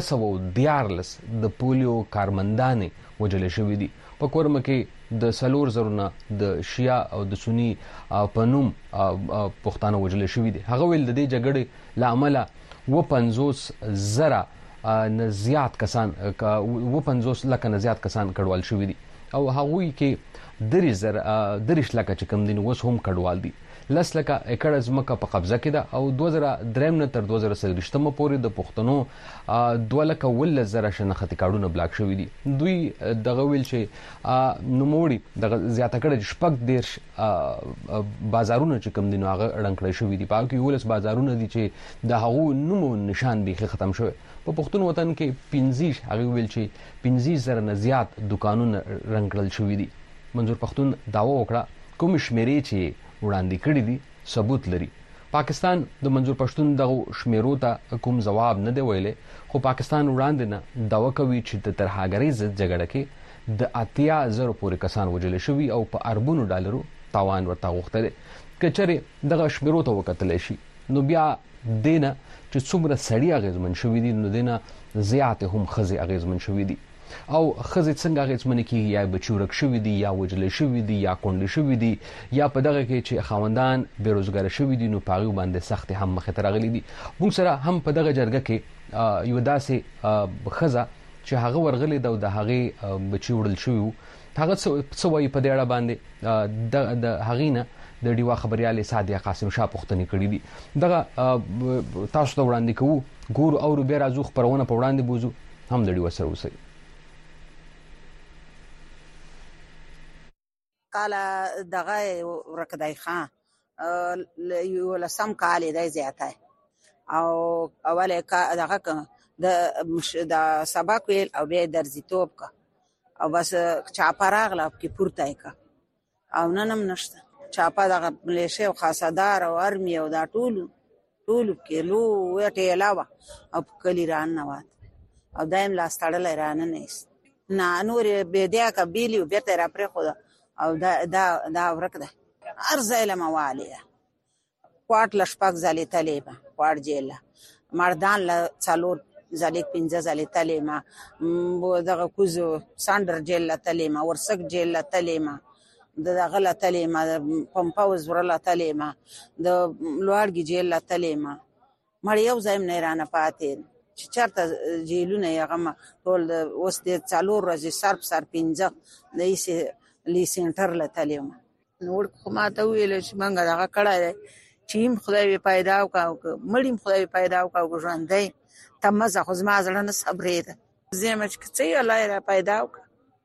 214 د پولیو کارمندانې وژل شوي دي. په کورمه کې د 4,000 نه د شیعه او د سنی په نوم پښتانه وژل شوي دي. هغه ویل د دې جګړې له امله 50,000 نه زیات کسان 50 لکه نه زیات کسان کډوال شوي دي او هغوی کې 30 لکه چې کم دي اوس هم کډوال دي. 10 لکه ایکړ ځمکه په قبضه کې ده او 2003 نه تر 2023 پورې د پښتنو 2,10,000 شناختي کارډونه بلاک شوي دي. دوی دغه ویل چې نوموړي دغه زیاته کړه 6 بازارونه چې کم دي نو هغه اړنګ کړی شوي دي. په کې 11 بازارونه دي چې د هغو نومو نشان بیخي ختم شوی. په پښتون وطن کې 15 هغه ویل چې 15,000 نه زیات دکانونه رنګ کړل شوي دي. منظور پښتون داوا وکړه کوم شمیرې چې وړاندې کړي دي ثبوت لري. پاکستان د منظور پښتون دغه شمیرو ته کوم جواب نه دی ویلی خو پاکستان وړاندې نه داوا کوي چې د ترهګرۍ ضد جګړه کې د 80,000 پورې کسان وژل شوي او په اربونو ډالرو تاوان ورته غوښتی دی. که چېرې دغه شمیرو ته وکتلی شي نو بیا دینه چې څومره سړي اغېزمن شوي دي نو دینه زیاتې هم ښځې اغېزمن شوي دي. او ښځې څنګه اغېزمنې کېږي یا بچي ورک شوي دي یا وژلې شوي دي یا کونډې شوي دي یا په دغه کې چې خاوندان بېروزګاره شوي دي نو په هغوی باندې سختې هم مخې ته راغلي دي. موږ سره هم په دغه جرګه کې یوه داسې ښځه چې هغه ورغلې ده او د هغې بچي وړل شوي وو هغه څه وایي په دې اړه باندې د هغې نه د ډیوا خبریالې سادیه قاسم شاه پوښتنې کړي دي. دغه تاسو ته وړاندې کوو ګورو اورو بیا راځو خپرونه په وړاندې بوځو هم د ډیوا سره اوسئ. کاله دغه ورکدای خان 11 کال دی زیاته او اوله دغه د سبق ویل او بیا درځیتوب کا او بس چاپه راغله کې پورته کا او نن هم نشته. چاپه دغه ملیشه او خاصدار او ارمی او دا ټولو کې لو ټیلاوه او کلی ران نوات او دایم لاس تړلی رانه نیست نه نور بیا کا بیلی او بیرته را پرې خو او دا ورک ده هر ځای له موالیه کوټ لشپک ځلې تلې ما کوټ جیله مردان له 4 ځلې 15 ځلې تلې ما دغه کوزو سانډر جیل له تلې ما ورسک جیل له تلې ما دغه له تلې ما پمپاوز ورله تلې ما د لوړګي جیل له تلې ما مړ یو ځای نه رانه پاتې چې چرته جیلونه یې هغه ټول اوس د 4 ورځې سر 15 د لی سنټر لته ما نور خو ما ته ویل چې منګه دغه کړه چې خدای پیدا وکاو مړیم خدای پیدا وکاو ژوندۍ ته مزه خو زما زړه نه صبرېده زما چې څه الله را پیدا وک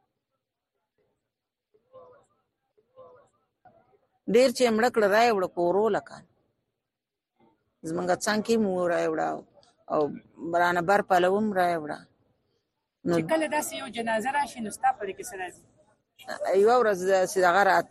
ډیر چې مړ کړه راي وړ کورو لکه زمونږ څنګه مو راي وړ او برانه بر پلوم راي وړ چې کله داسې یو جنازه راشي نو ستا په کې سره یو ورځ چې دغه رات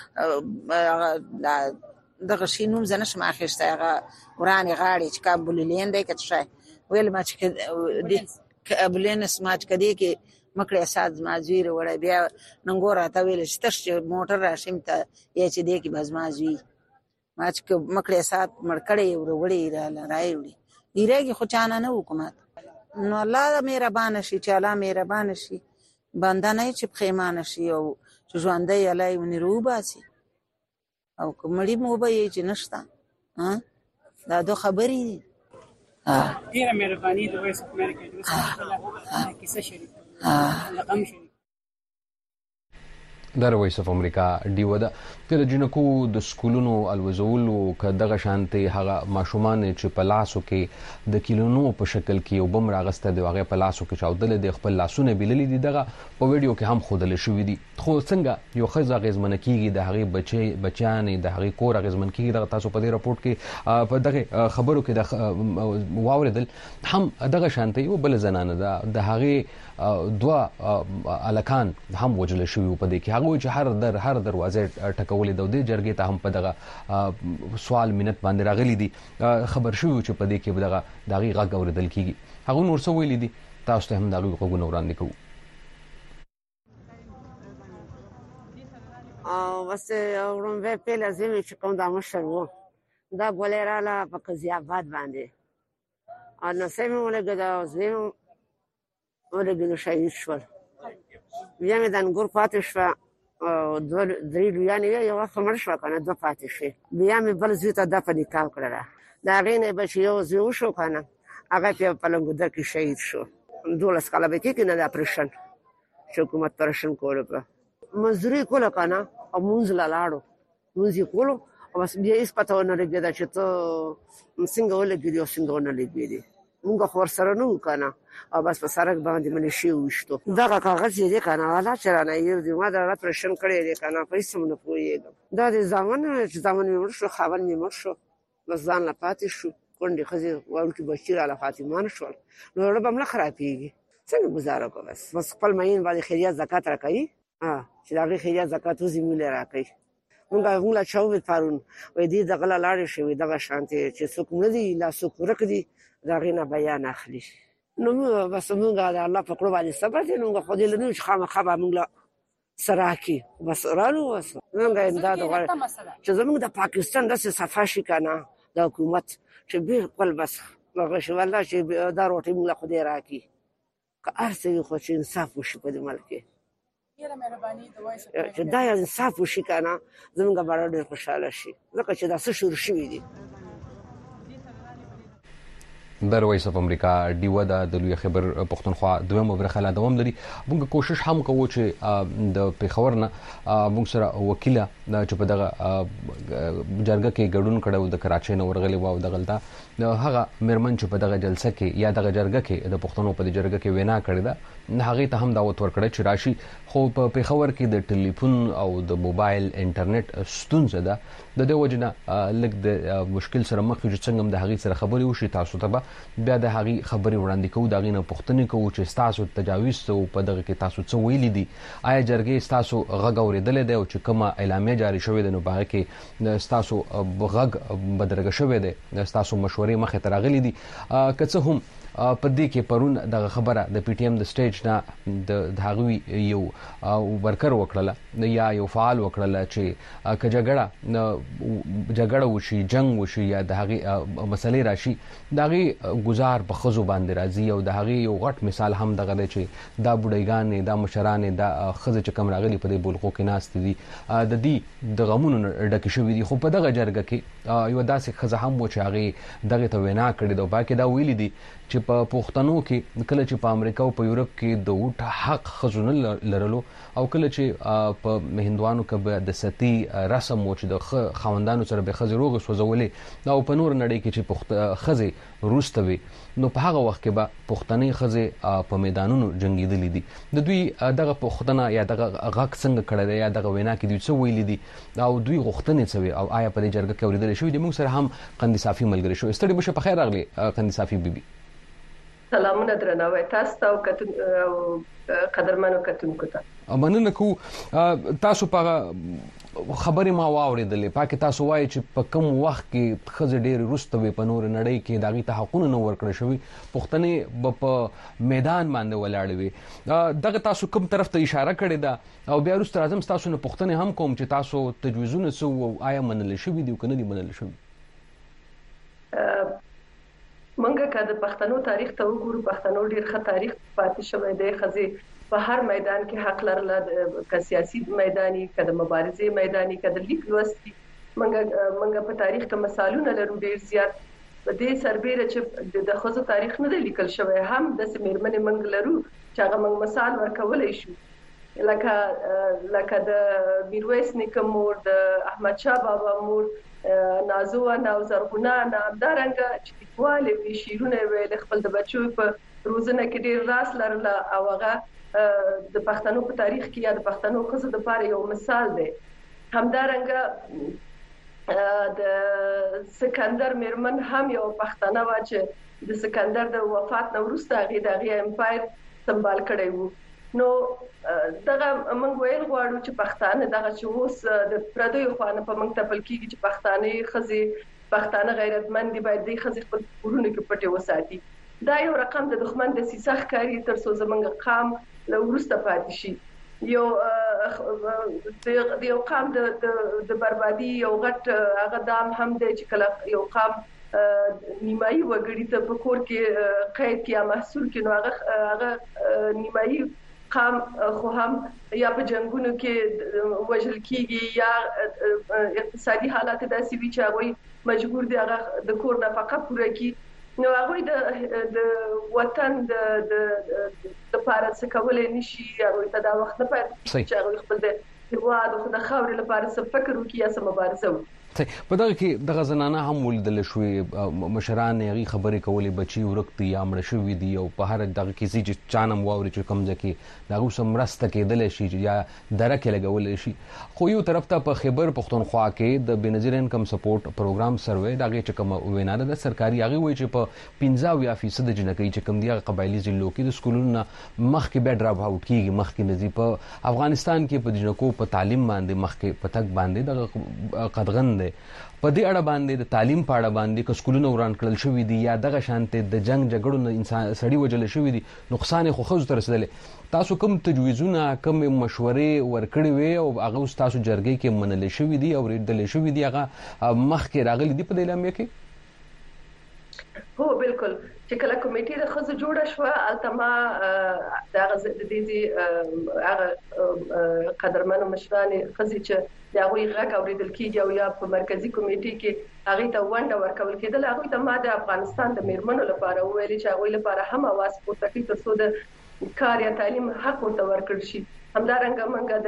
دغه شي نوم زه نشم اخیستی هغه ورانې غاړې چې کابولین دی که څه شی ویل ما چې کابولینس ما چې کدې کې مکړې سات زما زوی راوړی بیا ننګو راته ویل چې تش چې موټر راشم ته یا چې دې کې به زما زوی ما چې مکړې سات مړ کړی یې وروړی رایې وړي ډېرېږي خو چانه نه حکومت نو الله مهربانه شي چې الله مهربانه شي بنده نه چې پښیمانه شي او چې ژوندی الله یې ونې روباسي او که مړي مو به یې چې نشته دا دو خبرې دي ډېره مهرباني د وایس اف امریکا کیسه شریکه رقم شریک د وایس اف امریکا ډیو ده چې د جنکو د سکولونو الوزولو کدغه شانته هغه ماشومان چې په لاسو کې د کیلونو په شکل کې وبم راغسته د هغه په لاسو کې چاودل د خپل لاسونه بیللي دي دغه په ویډیو کې هم خودل شوې دي خو څنګه یو خزه غزمن کیږي د هغه بچیان د هغه کور غزمن کیږي د تاسو په دې راپورټ کې په دغه خبرو کې د واوریدل هم دغه شانته یو بل زنانه د هغه دوا الکان هم وجل شوی په دې کې هغه چې هر دروازه ټکولې د جرګې ته هم په دغه سوال منت باندې راغلي دي خبر شوی چې په دې کې دغه غږ اوریدل کیږي هغه نور څه ویلي دي تاسو ته هم دغه غوښنه وړاندې کوو او بس اورم به په لازم چې کوم د مشر وو دا بولیراله په قضیه آباد باندې ان سمه ولګه دا زم ولګل شهید شول بیا مې د انګور پاتې شوه درې لویانې وې یوه ښه مړ شوه که نه دوه پاتې شوې بیا مې بل زوی ته دا په نکاح کړله د هغې نه به چې یو زوی وشو که نه هغه په پلنګودر کې شهید شو 12 کاله به کېږي نه د اپریشن چې حکومت پرشن کولو په مزدوري کوله که نه او مونځ له لاړو مونځ یې کولو او بس بیا هېڅ پته ونه لګېده چې ته څنګه ولګېدې او څنګه ونه لګېدې مونږ خو ورسره نه وو که نه او بس په سړک باندې منشي وویشتو دغه کاغذ یې دی که نه الله چې رانه هېر دي ما د هغه اپریشن کړی دی که نه په هېڅ هم نه پوهېږم دا د زامن چې زامن مې مړ شو خاوند مې مړ شو بس ځان له پاتې شو کونډې ښځې وړوکي بچي راله فاطمان شول نو زړه به هم نه خرابېږي څنګه ګزاره وکړو بس خپل معین باندې خیریت زکات راکوي چې د هغې خیریت زکات وځي موږ له راکوي موږ له چا وویل پرون وایي دې دغه له لاړې شوې دغه شانتې چې څوک مړه دي لا څوک ورک دي د هغې نه بیان اخلي نو بس موږ د الله په کړو باندې صبر دی نو موږ خو دې له نه چې خامخا به موږ له څه راکړي بس رالو بس موږ امداد غواړو چې زموږ د پاکستان داسې صفا شي که نه د حکومت چې بالکل بس هغه شي والله چې دا روټۍ موږ له خدای راکړي که هر څه وي خو چې انصاف وشي په دې ملک کې چې دا انصاف وشي که نه زموږ باړه ډېر خوشحاله شي ځکه چې دا څه شروع شوي دي د وایس اف امریکا ډیو د لوی خبر پښتونخوا دویمه برخه لا دوام لري موږ کوشش هم کوو چې د پیښور نه موږ سره وکیله چې په دغه جرګه کې ګډون کړو د کراچۍ نه ورغلی و او د غلطه هغه مرمن چې په دغه جلسه کې یا دغه جرګه کې د پښتنو په جرګه کې وینا کړې ده هغه ته هم دعوت ورکړه چې راشي خو په پیښور کې د ټلیفون او د موبایل انټرنیټ ستونزه ده د دې وجنه لږ د مشکل سره مخ چې څنګه د هغې سره خبرې وشي تاسو ته بیا د هغې خبرې وړاندې کوو د هغې نه پوښتنې کوو چې ستاسو تجاویز څه په دغه کې تاسو څه ویلي دي آیا جرګې ستاسو غږ اورېدلی دی او چې کومه اعلامیه جاري شوې ده نو په هغه کې ستاسو غږ بدرګه شوی دی ستاسو مشورې مخې ته راغلي دي که څه هم په دې کې پرون دغه خبره د پی ټی ایم د سټیج نه د هغوی یو ورکر وکړله یا یو فعال وکړله چې که جګړه وشي جنگ وشي یا د هغې مسلې راشي د هغې ګزار په ښځو باندې راځي او د هغې یو غټ مثال هم دغه دی چې دا بوډۍ دا مشرانې دا ښځې چې کوم راغلي په دې بلخو کې ناستې دي د دې د غمونو نه ډکې شوي دي خو په دغه جرګه کې یوه داسې ښځه هم و چې هغې دغې ته وینا کړې ده او باقي دا ویلي دي چې په پښتنو کې کله چې په امریکا او په یورپ کې د وټ حق ښځو نه لرلو او کله چې په هندوانو کې به د ستی رسم و چې د خاوندانو سره به ښځې روغې سوځولې او په نور نړۍ کې چې ښځې وروسته وي نو په هغه وخت کې به پښتنې ښځې په میدانونو جنګېدلې دي د دوی دغه پوښتنه یا دغه غږ څنګه کړی دی یا دغه وینا کې دوی څه ویلي دي او دوی غوښتنې څه وي او آیا په دې جرګه کې اورېدلی شوي دي موږ سره هم قندي صافي ملګري شوی ستړي مشه په خیر راغلی قندي صافي بیبي سلامونه درناوی تاسو ته او قدرمنو کتونکو ته مننه کوو تاسو په خبرې ما واورېدلې پاکې تاسو وایي چې په کوم وخت کې ښځې ډېرې وروسته وې په نورې نړۍ کې د هغې ته حقونه نه ورکړی شوي پښتنې به په میدان باندې ولاړې وې دغه تاسو کوم طرف ته اشاره کړې ده او بیا وروسته راځم ستاسو نه پوښتنې هم کوم چې تاسو تجویزونه څه وو آیا منلی شوي دي او که نه دي منلی شوي منګه که د پښتنو تاریخ ته وګورو پښتنو ډیر ښه تاریخ پاتې شوی دی ښځې په هر میدان کې حق لرله که سیاسي میداني که د مبارزې میداني که د لیک لوستي منګه په تاریخ کې مثالونه لرو ډیر زیات په دې سربیره چې د ښځو تاریخ نه دی لیکل شوی هم داسې مېرمنې منګ لرو چې هغه منګ مثال ورکولی شو لکه د میرویس نیکه مور، د احمد شاه بابا مور، نازو او زرغونه نامدارنګ چې لیکوالې وي، شعرونه ویل، خپل د بچو په روزنه کې ډیر راس لرله او هغه د پښتنو په تاریخ کې یا د پښتنو ښځو لپاره یو مثال دی. همدارنګ د سکندر میرمن هم یو پښتنه و چې د سکندر د وفات نه وروسته هغه د امپایر سمبال کړی وو. نو دغه موږ ویل غواړو چې پښتانه دغه چې اوس د پردیو خوانه په موږ تپل کېږي چې پښتانه ښځې پښتانه غیرتمند دي، باید دې ښځې خپل کورونه کې پټې وساتي. دا یو رقم د دښمن د سیسه ښکاري تر څو زموږ قام له وروسته پاتې شي. یو قام د بربادي یو غټ هغه دام هم دی چې کله یو قام نیمایي وګړي ته په کور کې قید کې یا محصول کې، نو هغه نیمایي قام خو هم یا په جنگونو کې وژل کیږي یا اقتصادي حالات داسې وي چې هغه مجبور دي هغه د کور نفقه پوره کړي. نو هغه د وطن د لپاره څه کولای نشي، هغه ته دا وخت نه پاتې چې هغه خپل د هیواد او د خاورې لپاره څه فکر وکړي یا څه مبارزه وکړي. په دغه کې دغه زنانه هم ولیدل شوې، مشران یې خبرې کولې بچي ورکتي یا مړ شوي دي او په هر دغه کې چې چانم واوري چې کوم ځکه دغه سمرسته کېدل شي یا درکه لګول شي. خو یو طرف ته په خیبر پختونخوا کې د بنظیر انکم سپورټ پروګرام سروې دغه چې کوم وینا ده سرکاري هغه وایي چې په 50% جنکې چې کوم دی قبایلی ضلعو کې د سکولونو مخکې به ډراپ اوټ کیږي، مخکې نزي په افغانستان کې په جنکو په تعلیم باندې مخکې په تک باندې د قدغن په دې اړه باندې د تعلیم په اړه باندې که سکولونه وران کړل شوي دي یا دغه شانته د جنگ جګړو نه انسان سړی وجل شوی دي، نقصان خو خو تر رسیدل. تاسو کوم تجویزونه کوم مشورې ورکړې وي او هغه تاسو جرګې کې منل شوی دي او ریډل شوی دي هغه مخکې راغلي دي په دې لامل کې؟ هو بالکل چې کله کمیټې د خزو جوړه شو التما دغه د دې هغه قدرمنو مشران خزي چې دا غوي غږ اوریدل کیږي او یا په مرکزی کمیټې کې هغه ته ونډه ورکول کېدل. هغه ته ما د افغانستان د میرمنو لپاره ویلي چې هغه لپاره هم आवाज پورته کړي تر څو د کار یا تعلیم حق ورته ورکړ شي. همدارنګه موږ د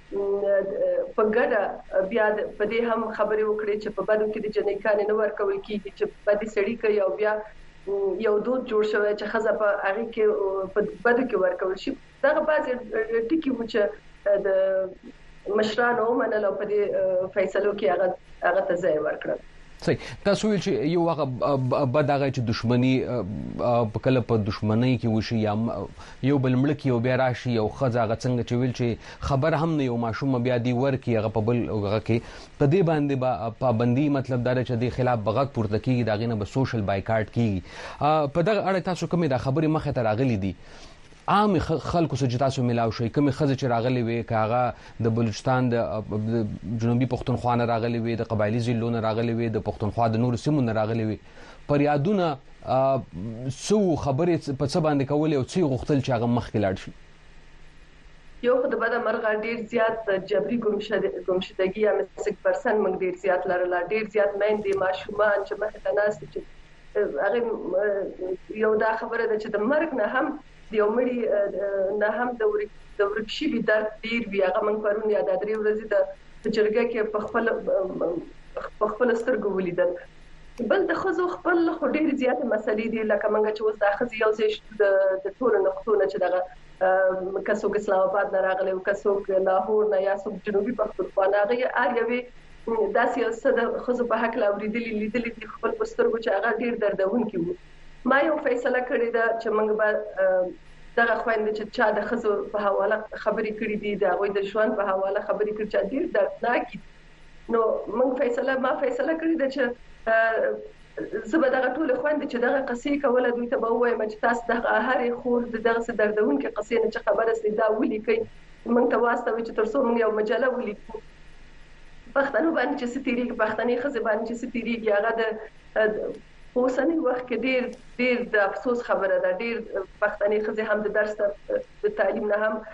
پګړه بیا په دې هم خبرې وکړې چې په بدو کې د جنېکان نه ورکول کیږي چې بدی سړی کوي او بیا یو دود جوړ شوی چې خزه په هغه کې په بدو کې ورکول شي. دا بعضی ټکی و چې د مشرانو منل په دې فیصلو کې هغه ته ځای ورکړل. صحیح. تاسو ویل چې یو هغه بد هغه چې دښمنی په کله په دښمنۍ کې وشي یا یو بل ملک یو بیا راشي او خزه هغه څنګه چې ویل چې خبر هم نه یو ماشوم بیا دی ورکی هغه په بل هغه کې په دې باندې پابندي مطلب دا چې د خلاف بغاوت پورته کیږي داغه نه به سوشل بایکاټ کیږي. په دغه اړه تاسو کومه دا خبره مخه ته راغلي دي عام خلکو سره تاسو ملاو شئ کومه خزه چې راغلي وي کاغه د بلوچستان د جنوبي پښتونخوا نه راغلي وي د قبایلی ضلعو نه راغلي وي د پښتونخوا د نور سیمو نه راغلي وي پر یادونه سو خبرې په څه باندې کولې او څه غوښتل چې هغه مخکې لاړ شي؟ یو خو د بده مرغه ډیر زیات جبري ګمشدګي یا 60% موږ ډیر زیات لرله، ډیر زیات مېندې ماشومان چې مخ ته ناست چې هغه یو دا خبره ده چې د مرګ نه هم یو مړی نه هم د ورکشي به درد ډیر وی. هغه موږ پرون یا د درې ورځې د جرګه کې په خپل سترګو ولیدل. بل د خزو خپل خو ډیر زیات مسلې دي لکه موږ چې اوس د خزي یو ځای د ټول نقطونه چې دغه کڅوګ اسلام آباد نه راغلي او کڅوګ لاهور نه یا څوک جنوبي پښتونخوا نه غي اریوي داسې د خزو په حق لاوریدلې لیدلې خپل پسترګو چې هغه ډیر دردونکي وو. ما یو فیصله کړې ده چې موږ به دغه خويند چې چا د خزو په حواله خبرې کړې دي د غوي د ژوند په حواله خبرې کړې چې ډیر دردناک. نو موږ فیصله کړې ده چې زبر دغه ټول خويند چې دغه قصې کوله دوی ته به وایم چې تاسو دغه هرې خور دغه دردونکې قصې نه چې خبره سي دا ولي کوي موږ ته واسطه چې تر څو موږ یو مجله ولیکو پښتنو باندې چې ستېریږي پښتني خزه باندې چې ستېریږي هغه د اوسنی وخت کې ډیر د افسوس خبره ده. ډیر پښتني خزه هم د درس د تعلیم نه هم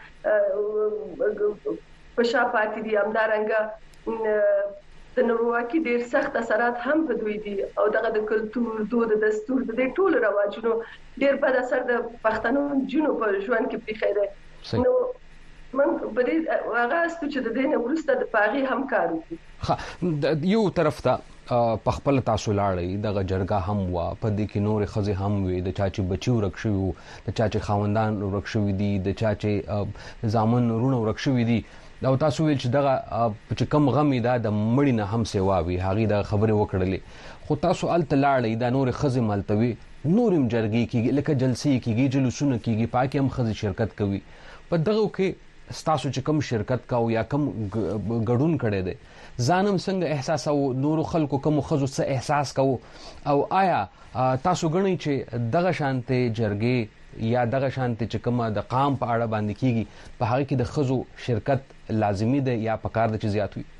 په شا پاتې دي. همدارنګه د نړیوالي ډیر سخت اثرات هم په دوی دي او دغه د کلتور دود دستور د ټول رواجونو ډیر بد اثر د پښتنو جنو په ژوند کې پریخي ده. نو موږ په دې هغه ستو چې د دې نه ورسته د پاغي هم کار وکړو. یو طرف ته په خپل تاسو لاړی دغه جرګه هم وا په دې کې نور خزي هم وي د چا چې بچي ورک شوی د چا چې خاوندان ورک شوی دي د چا چې زامن رونه ورک شوی دي دا تاسو ویل چې دغه چې کم غمی دا د مړی نه هم سیوا وي هغه د خبره وکړلې خو تاسو ال تلاړی دا نور خزي مالتوي نورم جرګي کیږي لکه جلسې کیږي جلوسونه کیږي پاکي هم خزي شرکت کوي په دغه کې تاسو چې کم شرکت کاو یا کم ګډون کړي دي ځانم څنګه احساس او نور خلکو کوم خزو څه احساس کوو او آیا تاسو غنئ چې دغه شانته جرګي یا دغه شانته چې کومه د قام په اړه باندې کیږي په هغه کې د خزو شرکت لازمی ده یا پکار د چې زیات وي؟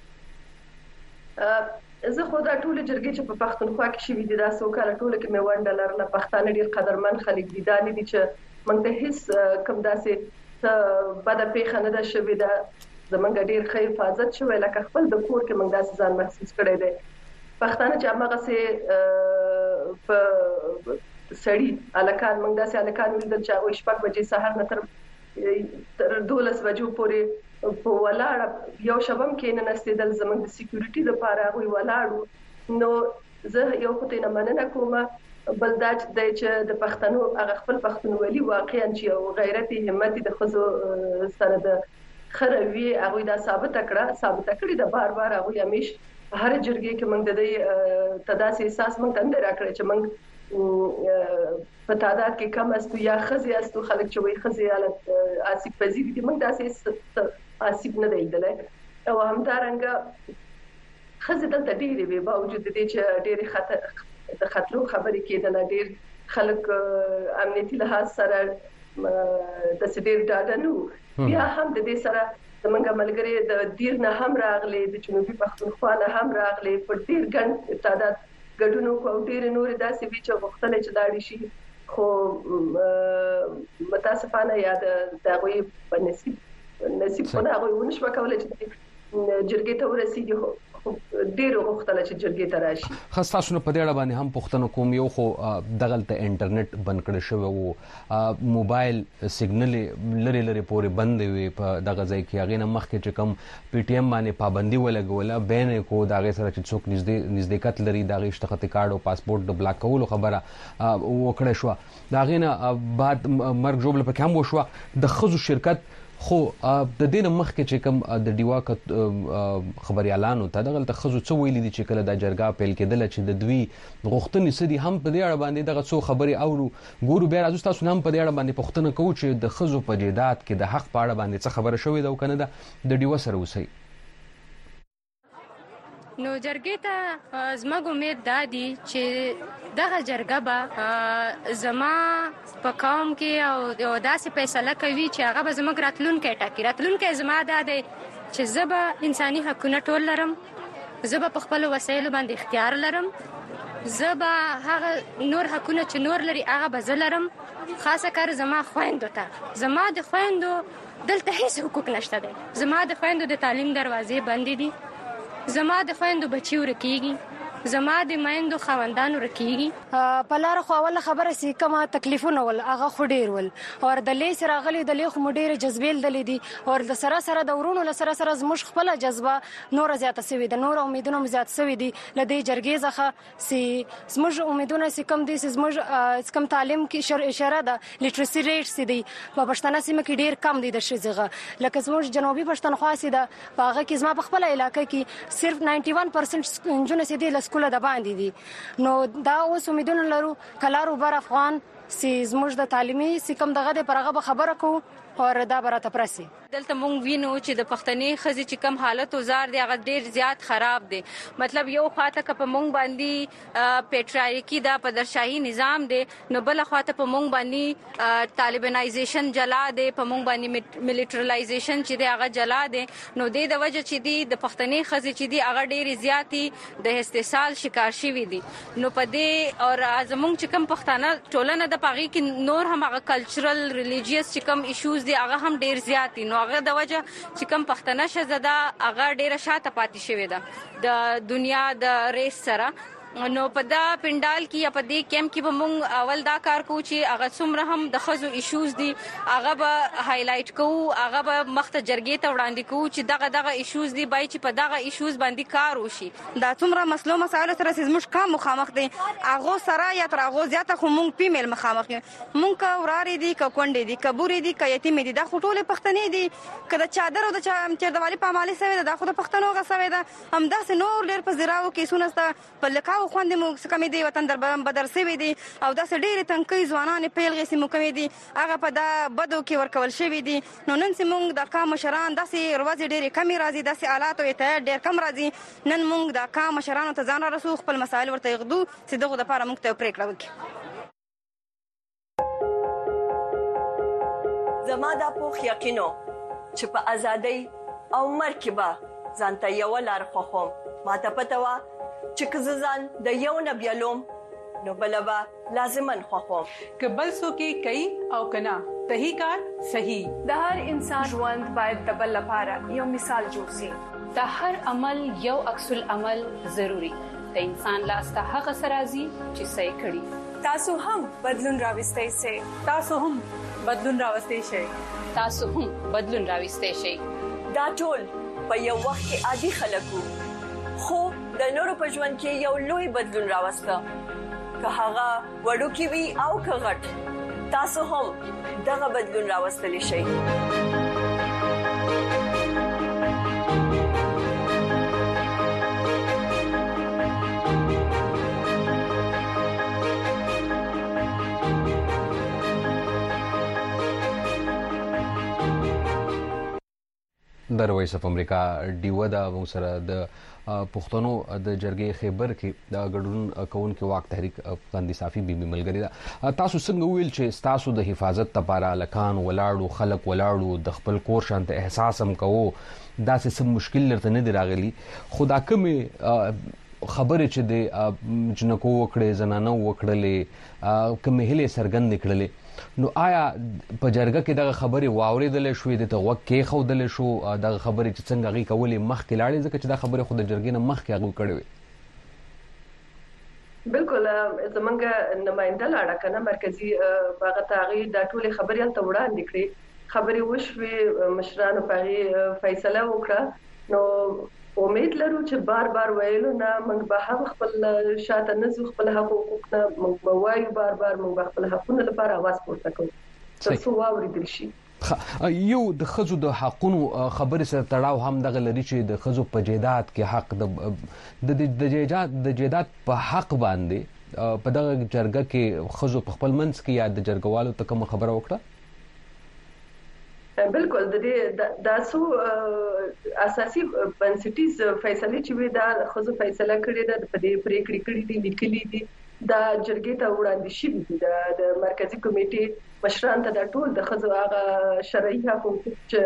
زه خو دا ټول جرګې چې په پښتونخوا کې شوي دي دا څو کاله ټول کې مې ونډه لرله. پښتانه ډېر قدرمن خلک دي دا نه دي چې موږ ته هیڅ کم داسې بده پیښه نه ده شوې ده زمونږ ډېر ښه حفاظت شوی لکه خپل د کور کې موږ داسې ځان محسوس کړی دی. پښتانه چې هماغسې په سړي هلکان موږ داسې هلکان ولیدل چې هغوی 6 بجې سهار نه تر 12 بجو پورې په ولاړه یو شب هم کېناستېدل زموږ د سکیورټي لپاره هغوی ولاړو. نو زه یو خو ترې نه مننه کومه بل دا چې د پښتنو هغه خپل پښتونولي واقعا چې یو غیرت همت د ښځو سره د خروي هغه دا ثابت کړی د بار بار هغه همیش هر جرګې کې موږ د دې تداسي احساس موږ تند راکړی چې موږ په تعداد کې کم استو یا خزي استو خلک چې وي خزي حالت آسیب پذیر دي موږ داسې آسیب نه دیدل او همدارنګه خزي دلته ډېری به باوجود دې چې ډېری د خطرو خبرې کېدل ډېر خلک امنیتي لحاظ سره د سډیر ډاډه نو بیا هم د دې سره زمونږ ملګری د دیر نه هم راغلي د جنوبي پښتونخوا نه هم راغلي په ډیر ګڼ تعداد ګډونو کو ډیر نور داسې وی چې وختل چې داړي شي خو متاسفانه یاد دغه په نصیب خو هغه ونشو کولای چې جرګې ته ورسیږي ډیر وختل چې جرګې ته راشي. خاص تاسو په دې اړه باندې هم پوښتنه کوم یو خو دغلته انټرنیټ بند کړی شوی وو موبایل سیګنل لري پورې بند وي په دغه ځای کې هغه نه مخکې چې کوم پی ټی ایم باندې پابندي ولګوله بین کو دغه سره چې څوک نږدېکت لري دغه اشتغالي کارت او پاسپورت د بلاک کولو خبره وکړه شو دغه نه بعد مرګ جوړل په کوم وشو د خزو شرکت خو د دې مخکې چې کوم د دیوا خبريالانو ته دغه تخصص څو ویلي دي چې کله د جرګه پیل کېدل چې د دوی غوښتنې سدي هم په دې اړه باندې دغه څو خبري اورو ګورو بیا راځو تاسو هم په دې اړه باندې پوښتنه کوو چې د خزو په جیدات کې د حق په اړه باندې څه خبره شوې ده او کنه د دیوا سره وسی. نو جرګې ته زموږ امید دا دی چې دغه جرګه به زما په قوم کې او داسې فیصله کوي چې هغه به زموږ راتلونکی زما دا دی چې زه به انساني حقونه ټول لرم زه به په خپلو وسایلو باندې اختیار لرم زه به هغه نور حقونه چې نور لري هغه به زه لرم خاصه کار زما خویندو ته زما د خویندو دلته هیڅ حقوق نشته دی زما د خویندو د تعلیم دروازې بندې دي زما د خويندو بچي ورکیږي زما د مایندو خاوندانو ورکیږي په لار خو اول خبره سي کومه تکلیفونه ول هغه خو ډیر ول او د لیس راغلي د لیخ مډیر جذبېل دلی دي او د سره د ورونو سره زموږ خپل جذبه نور زیاته سوي د نور امیدونو زیات سوي دي لدی جرګې ځخه سي زموږ امیدونه سي کم دي سي زموږ کم تعلیم کې اشاره ده لیټریسي ریټ سي دي په پښتنه سیمه کې ډیر کم دي د شزغه لکه زموږ جنوبي پښتونخوا سي ده هغه کې زما په خپل علاقې کې صرف 91% انجونه سي دي لسکوله د باندې دي نو دا اوس امیدونه لرو کلارو بر افغان سي زموږ د تعلیمي سي کم دغه د پرغه خبره کو او دا براته پرسي دلته مونږ وینو چې د پښتني خزي چې کم حالت وزار دی هغه ډیر زیات خراب دی مطلب یو خاطه ک په مونږ باندې پیټرایکی دا پدرشاهي نظام دی نو بل خاطه په مونږ باندې طالبانایزیشن جلا دی په مونږ باندې ملټرالایزیشن چې دی هغه جلا دی نو د وجه چې دی د پښتني خزي چې دی هغه ډیر زیاتی د استحصال شکار شوی دي نو په دې اور زمونږ چې کم پښتانه ټولنه د پاغي کې نور هم هغه کلچرل ریلیجیس چې کم ایشوز دی هغه هم ډیر زیاتی نو هغه د وجه چې کم پښتنه شزاده هغه ډیره شاته پاتې شوی ده د دنیا د ریس سره. نو په دا پندال کې یا په دې کیمپ کې به مونږ اول دا کار کوو چې هغه څومره هم د خزو ایشوز دي هغه به هایلایټ کوو، هغه به مخته جرګې ته وړاندې کوو چې دغه ایشوز دي باید چې په دغه ایشوز باندې کار وشي. دا څومره مسلو مسایلو سره چې موږ کم مخامخ دي هغه سره یا تر هغه زیاته خو مونږ پیمیل مخامخ یو. مونږ کا ورارې دي، کا کونډې دي، کا بورې دي، کا یتیمې دي، دا خو ټولې پښتنې دي. کله چادر او د چردوالي په عملي سوي دا خو د پښتنو غسوي دا همداسې نور ډېر په زراو کې سونسته په لکاو خوندې مو کمې دي وطن در بدر سوي دي او داسې ډېرې تنکۍ ځوانانې پیلغې سې مو کمې دي هغه په دا بدو کې ورکول شوي دي. نو نن سې مونږ د کا مشران داسې روازې ډېرې کمې راځي، داسې آلات او احتیاط ډېر کم راځي. نن مونږ د کا مشرانو ته ځان را رسو، خپل مسایل ورته یغدو چې دغه دپاره مونږ ته پرېکړه وکړي. زما دا پوخ یقینو چې په ازادۍ او مرګ کې به ځان ته یوه لار خوښوم. ما ته پته وه چې که زه ځان د یو نه بیلوم نو بله به لازماً خوښوم. که بل څوک یې کوي او که نه صحیح کار صحیح. د هر انسان ژوند باید د بل لپاره یو مثال جوړ شي. د هر عمل یو عکس العمل ضروری. د انسان لاس ته هغه څه راځي چې څه یې کړي. تاسو هم بدلون راوستئ شئ. تاسو هم بدلون راوستئ شئ. تاسو هم بدلون راوستئ شئ. دا ټول په یو وخت کې عادي خلک وو، خو د نورو په ژوند کې یو لوی بدلون راوسته. که هغه وړوکی وي او که غټ، تاسو هم دغه بدلون راوستلی شئ. د وایس اف امریکا ډیو دا مو سره د پښتنو د جرګې خیبر کې د ګډون کوونکو واک تحریک غندي صافي بیبي ملګری دا تاسو څنګه ویل چې تاسو د حفاظت لپاره لکان ولاړو خلک ولاړو د خپل کور شانت احساس هم کوو دا څه مشکل لرته نه دی راغلی خدا کوم خبره چې د جنکو وکړې زنانه وکړلې کوم هله سرګند نکړلې نو آیا په جرګه کې دغه خبره واوریدل شوې د توګه کې خودل شو دغه خبره چې څنګه غي کولې مخ کې لاړې ځکه چې دا خبره خود جرګې نه مخ کې هغه کړې وي. بالکل زمونږ نماینده لاړه کنه مرکزی باغ تاغي دا ټول خبرې ته وړاندې کړې خبرې وشوي مشرانو په فیصله وکړه نو امید لرو چې بار ویلو نه موږ به هم خپل شاته نزو خپل حقوق نه موږ به وایو بار موږ خپل حقوقونه لپاره आवाज پورته کوو ترڅو واوریدل شي. یو د خزو د حقونو خبرې سره تړاو هم دغه لري چې د خزو په جیدات کې حق د جیدات په حق باندې په دغه جرګه کې خزو په خپل منځ کې یا د جرګوالو ته کوم خبره وکړه. بالکل د دې د سو اساسي بنسټیز فیصله چې وي دا خزو فیصله کړې ده په دې پریکړې کړې دي لیکلي دي دا جرګې ته وړاندې شوي دي د مرکزی کمیټې مشران ته د ټول د خزو هغه شرعي حقوق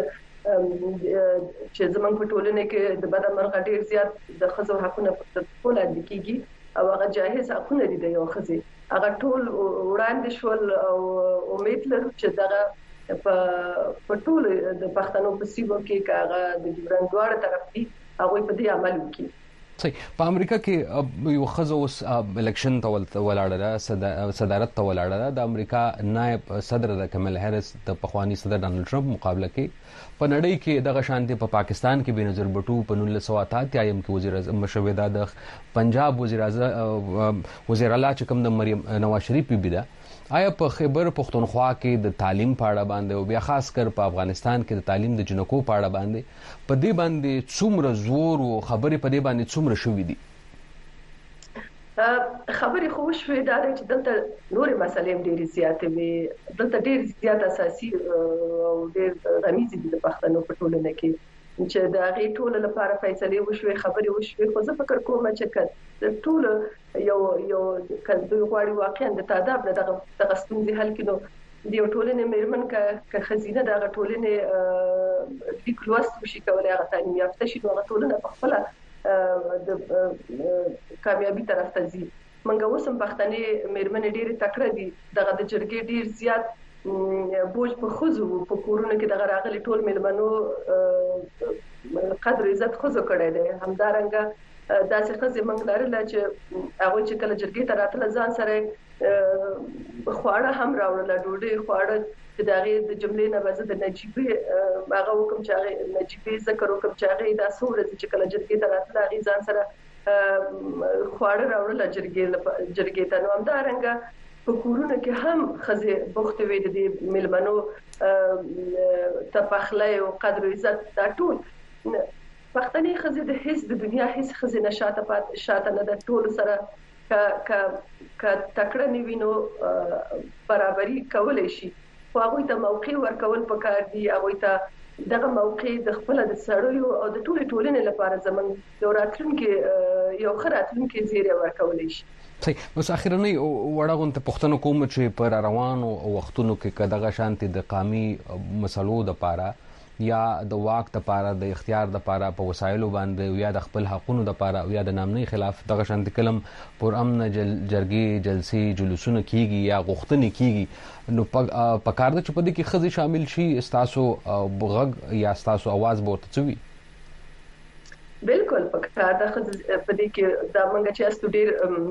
چې زمونږ په ټولنه کې د بدمرغه ډیر زیات د خزو حقونه په ټول اړه کېږي او هغه جاهز حقونه دي د یو خزي هغه ټول وړاندې شول او امید لرو چې دغه په ټول د پښتنو په سیمو کې کاغه د جبران دواره طرف دي هغه په دې عمل وکړي. صحیح. په امریکا کې یو خزو الیکشن ته ولاړه صدارت ته ولاړه د امریکا نائب صدر د کمل هریس د پخوانی صدر ډانلډ ټرمپ مقابله کې په نړۍ کې دغه شانتي په پاکستان کې بنظیر بټو په 1988 کې وزیر اعظم مشوده د پنجاب وزیر اعلی چې کوم د مریم نواز شریف بیبي ده آیا په خیبر پختونخوا کې د تعلیم په اړه باندې او بیا خاص کر په افغانستان کې د تعلیم د جنکو په اړه باندې په دې باندې څومره زور او خبرې په دې باندې څومره شوې دي؟ خبرې خو شوې دا چې دلته نورې مسلې ډېرې زیاتې وي دلته ډېر زیات اساسي او ډېر غمیزې دي د پښتنو په ټولنه کې چې د هغې ټول لپاره فیصلې وشوې خبرې وشوې خو زه فکر کوم چې د ټول یو کله غواړي واقعا د تعداد دغه ستونزې حل کړي د یو ټولنې مېرمن که خزینه دغه ټولنې لیک لوست وشي کولای هغه تعلیم یافته شي هغه ټولنه په خپل د کامیابی طرف ته ځي. منګه اوسم پښتنې مېرمنې ډېرې تکړه دي دغه د جرګې ډېر زیات بوج په خزو په کورونو کې دغه راغلي ټول مېلمنو قدر عزت خزو کړی دی همدارنګه داسې خزې موږ لرله چې هغه چې کله جرګې ته راتله ځان سره خواړه هم راوړل ډوډۍ خواړه چې داغه د جملې نه وځه د نجيبه هغه حکم چې هغه نجيبه ذکر حکم چې هغه د سورې چې کله جرګې ته راتله هغه ځان سره خواړه راوړل جرګې ته نو همدارنګه په کورونو کې هم خزې بوخت وي د دې ملمنو تفخله او قدر عزت دا ټول پښتني خزې د هیڅ د دنیا هیڅ خزې نشاته شاته نه د ټول سره ک تکړه نیوینو برابرۍ کولای شي خو هغه ته موقع ورکول پکار دي هغه ته دغه موقع د خپل د سړیو او د ټولنې لپاره زمون یو راتلونکي یو خراتلونکي زیری ورکولای شي صحیح اوس اخیرنی وړاغون ته پښتنو کوم چې پر روانو وختونو کې کداغه شانتي د قامي مسلو د پاره یا د واک د پاره د اختیار د پاره په وسایلو باندې یا د خپل حقونو د پاره یا د نامنۍ خلاف دغه شانتي کلم پر امن جرګي جلسې جلوسونه کیږي یا غوښتنې کیږي نو پکار د چپدي کې خزي شامل شي استاسو بغږ یا استاسو आवाज بورته چوي بالکل پکار د خزې په دې کې دا منګه چې استو ډیر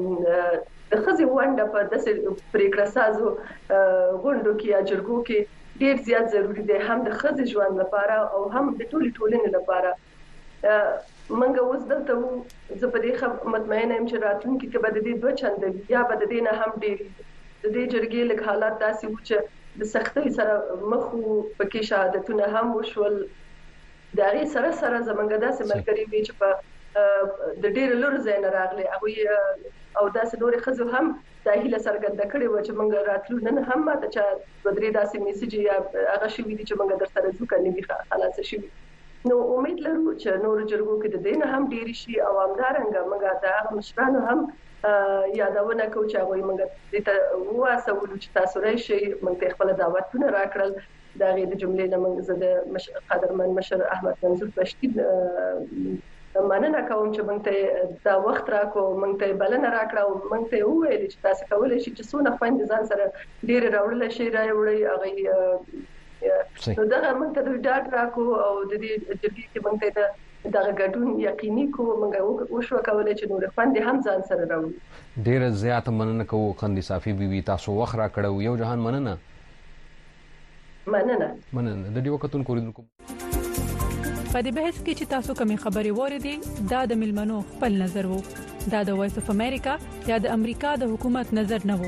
د خزې ونده په داسې پریکړه سازو غونډو کې یا جرګو کې ډیر زیات ضروری دی هم د خزې ژوند لپاره او هم د ټولنې لپاره منګه اوس دلته زه په دې مطمئنه یم چې راتلونکي کې به د دې دوه چنده یا به د دې نه هم ډیر د دې جرګې لږ حالات داسې و چې د سختۍ سره مخ پکې شهادتونه هم وشول دا غي سره زمونږ داسې ملګری وی چې په د ډېر لور زین راغلي هغه او داسې نور خزو هم د هیله سرګند کړي و چې مونږ راتلو نن هم ماته چې بدري داسې میسج یا هغه شی وی چې مونږ در سره ځو کني خلاص شي نو امید لرو چې نور جرګو کې د دین هم ډیر شي او همدارنګه مونږ د مشرانو هم یادونه کوو چې هغه مونږ د واسولو چې تاسو راشي مونږ خپل دعوتونه راکړل دا غي د جملې نه موږ زده قدرمن مشر احمد منصور پشتي مننه کوم چې موږ ته دا وخت راکو موږ ته بلنه راکړه او موږ ته وویل چې تاسو کولای شئ چې څونه خويند ځان سره ډیر راوړل شي راوړي هغه نو دا موږ ته د ډاټ راکو او د دې جرګې کې موږ ته دا غډون یقیني کو موږ وشو کولای چې نور خويند هم ځان سره راوړي ډیر زیات مننه کوم خندي صافي بي تاسو وخت راکړو یو جهان مننه مننه د دې وختونو کوریدونکو په دې بحث کې چې تاسو کومې خبرې وریدي دا د ملمنو خپل نظر وو دا د وایس اف امریکا یا د امریکا د حکومت نظر نه وو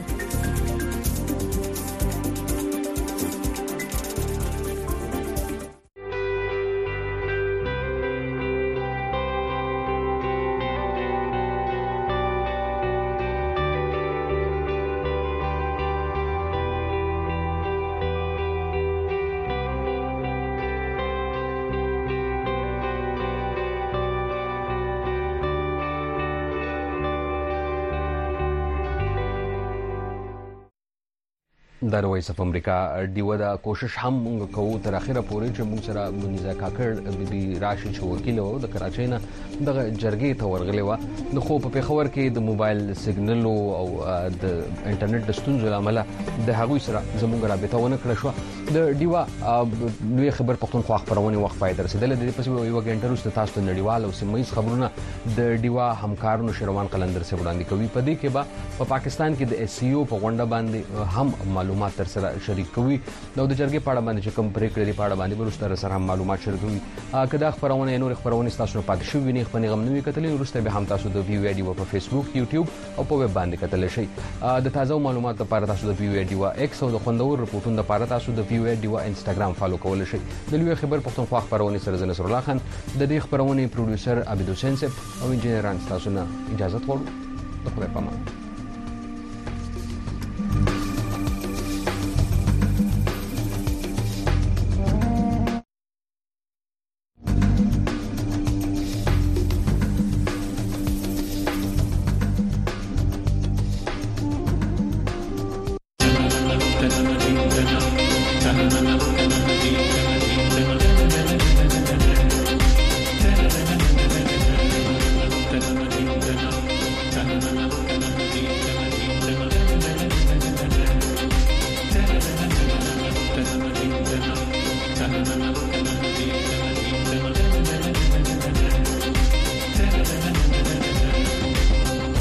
د وایس اف امریکا دیو دا کوشش هم موږ کوو تر اخره پورې چې موږ سره منیزه کاکړ بيبي راشي چې وکیل وو د کراچۍ نه د جرګې ته ورغلی و د خو په پیښور کې د موبایل سیګنل او د انټرنیټ د ستونزو لامل د هغوی سره زموږ رابطه ونه کړې شو د دیوا لوی خبر پښتونخوا خبرونه وخت پای درسیدل د پسې یو غنټه وروسته تاسو ته نړیوال او سیمایي خبرونه د دیوا همکارونو شروان قلندر سره وړاندې کوي په دې کې په پاکستان کې د اس سی او په غونډه باندې هم معلومات تر سره شریک کوي نو د جرګې په اړه باندې چې کوم پریکړې په اړه باندې ورسته سره هم معلومات شریکوي کدا خبرونه نور خبرونه تاسو په پاتې شو ویني خپل غم نوې کتلې ورسته به هم تاسو د وی وی ډیو په فیسبوک یوټیوب او په ویب باندې کتل شي د تازه معلوماتو لپاره تاسو د وی وی ډیو ایکس او د خوندور رپورټونو لپاره تاسو د وی وی ډیو انستګرام فالو کول شي د لوی خبر پښتونخوا خبرونه سره زنه نصر الله خان د دې خبرونه پروډوسر عبد الحسین او انجینران تاسو نه اجازه غواړو د خپل پامه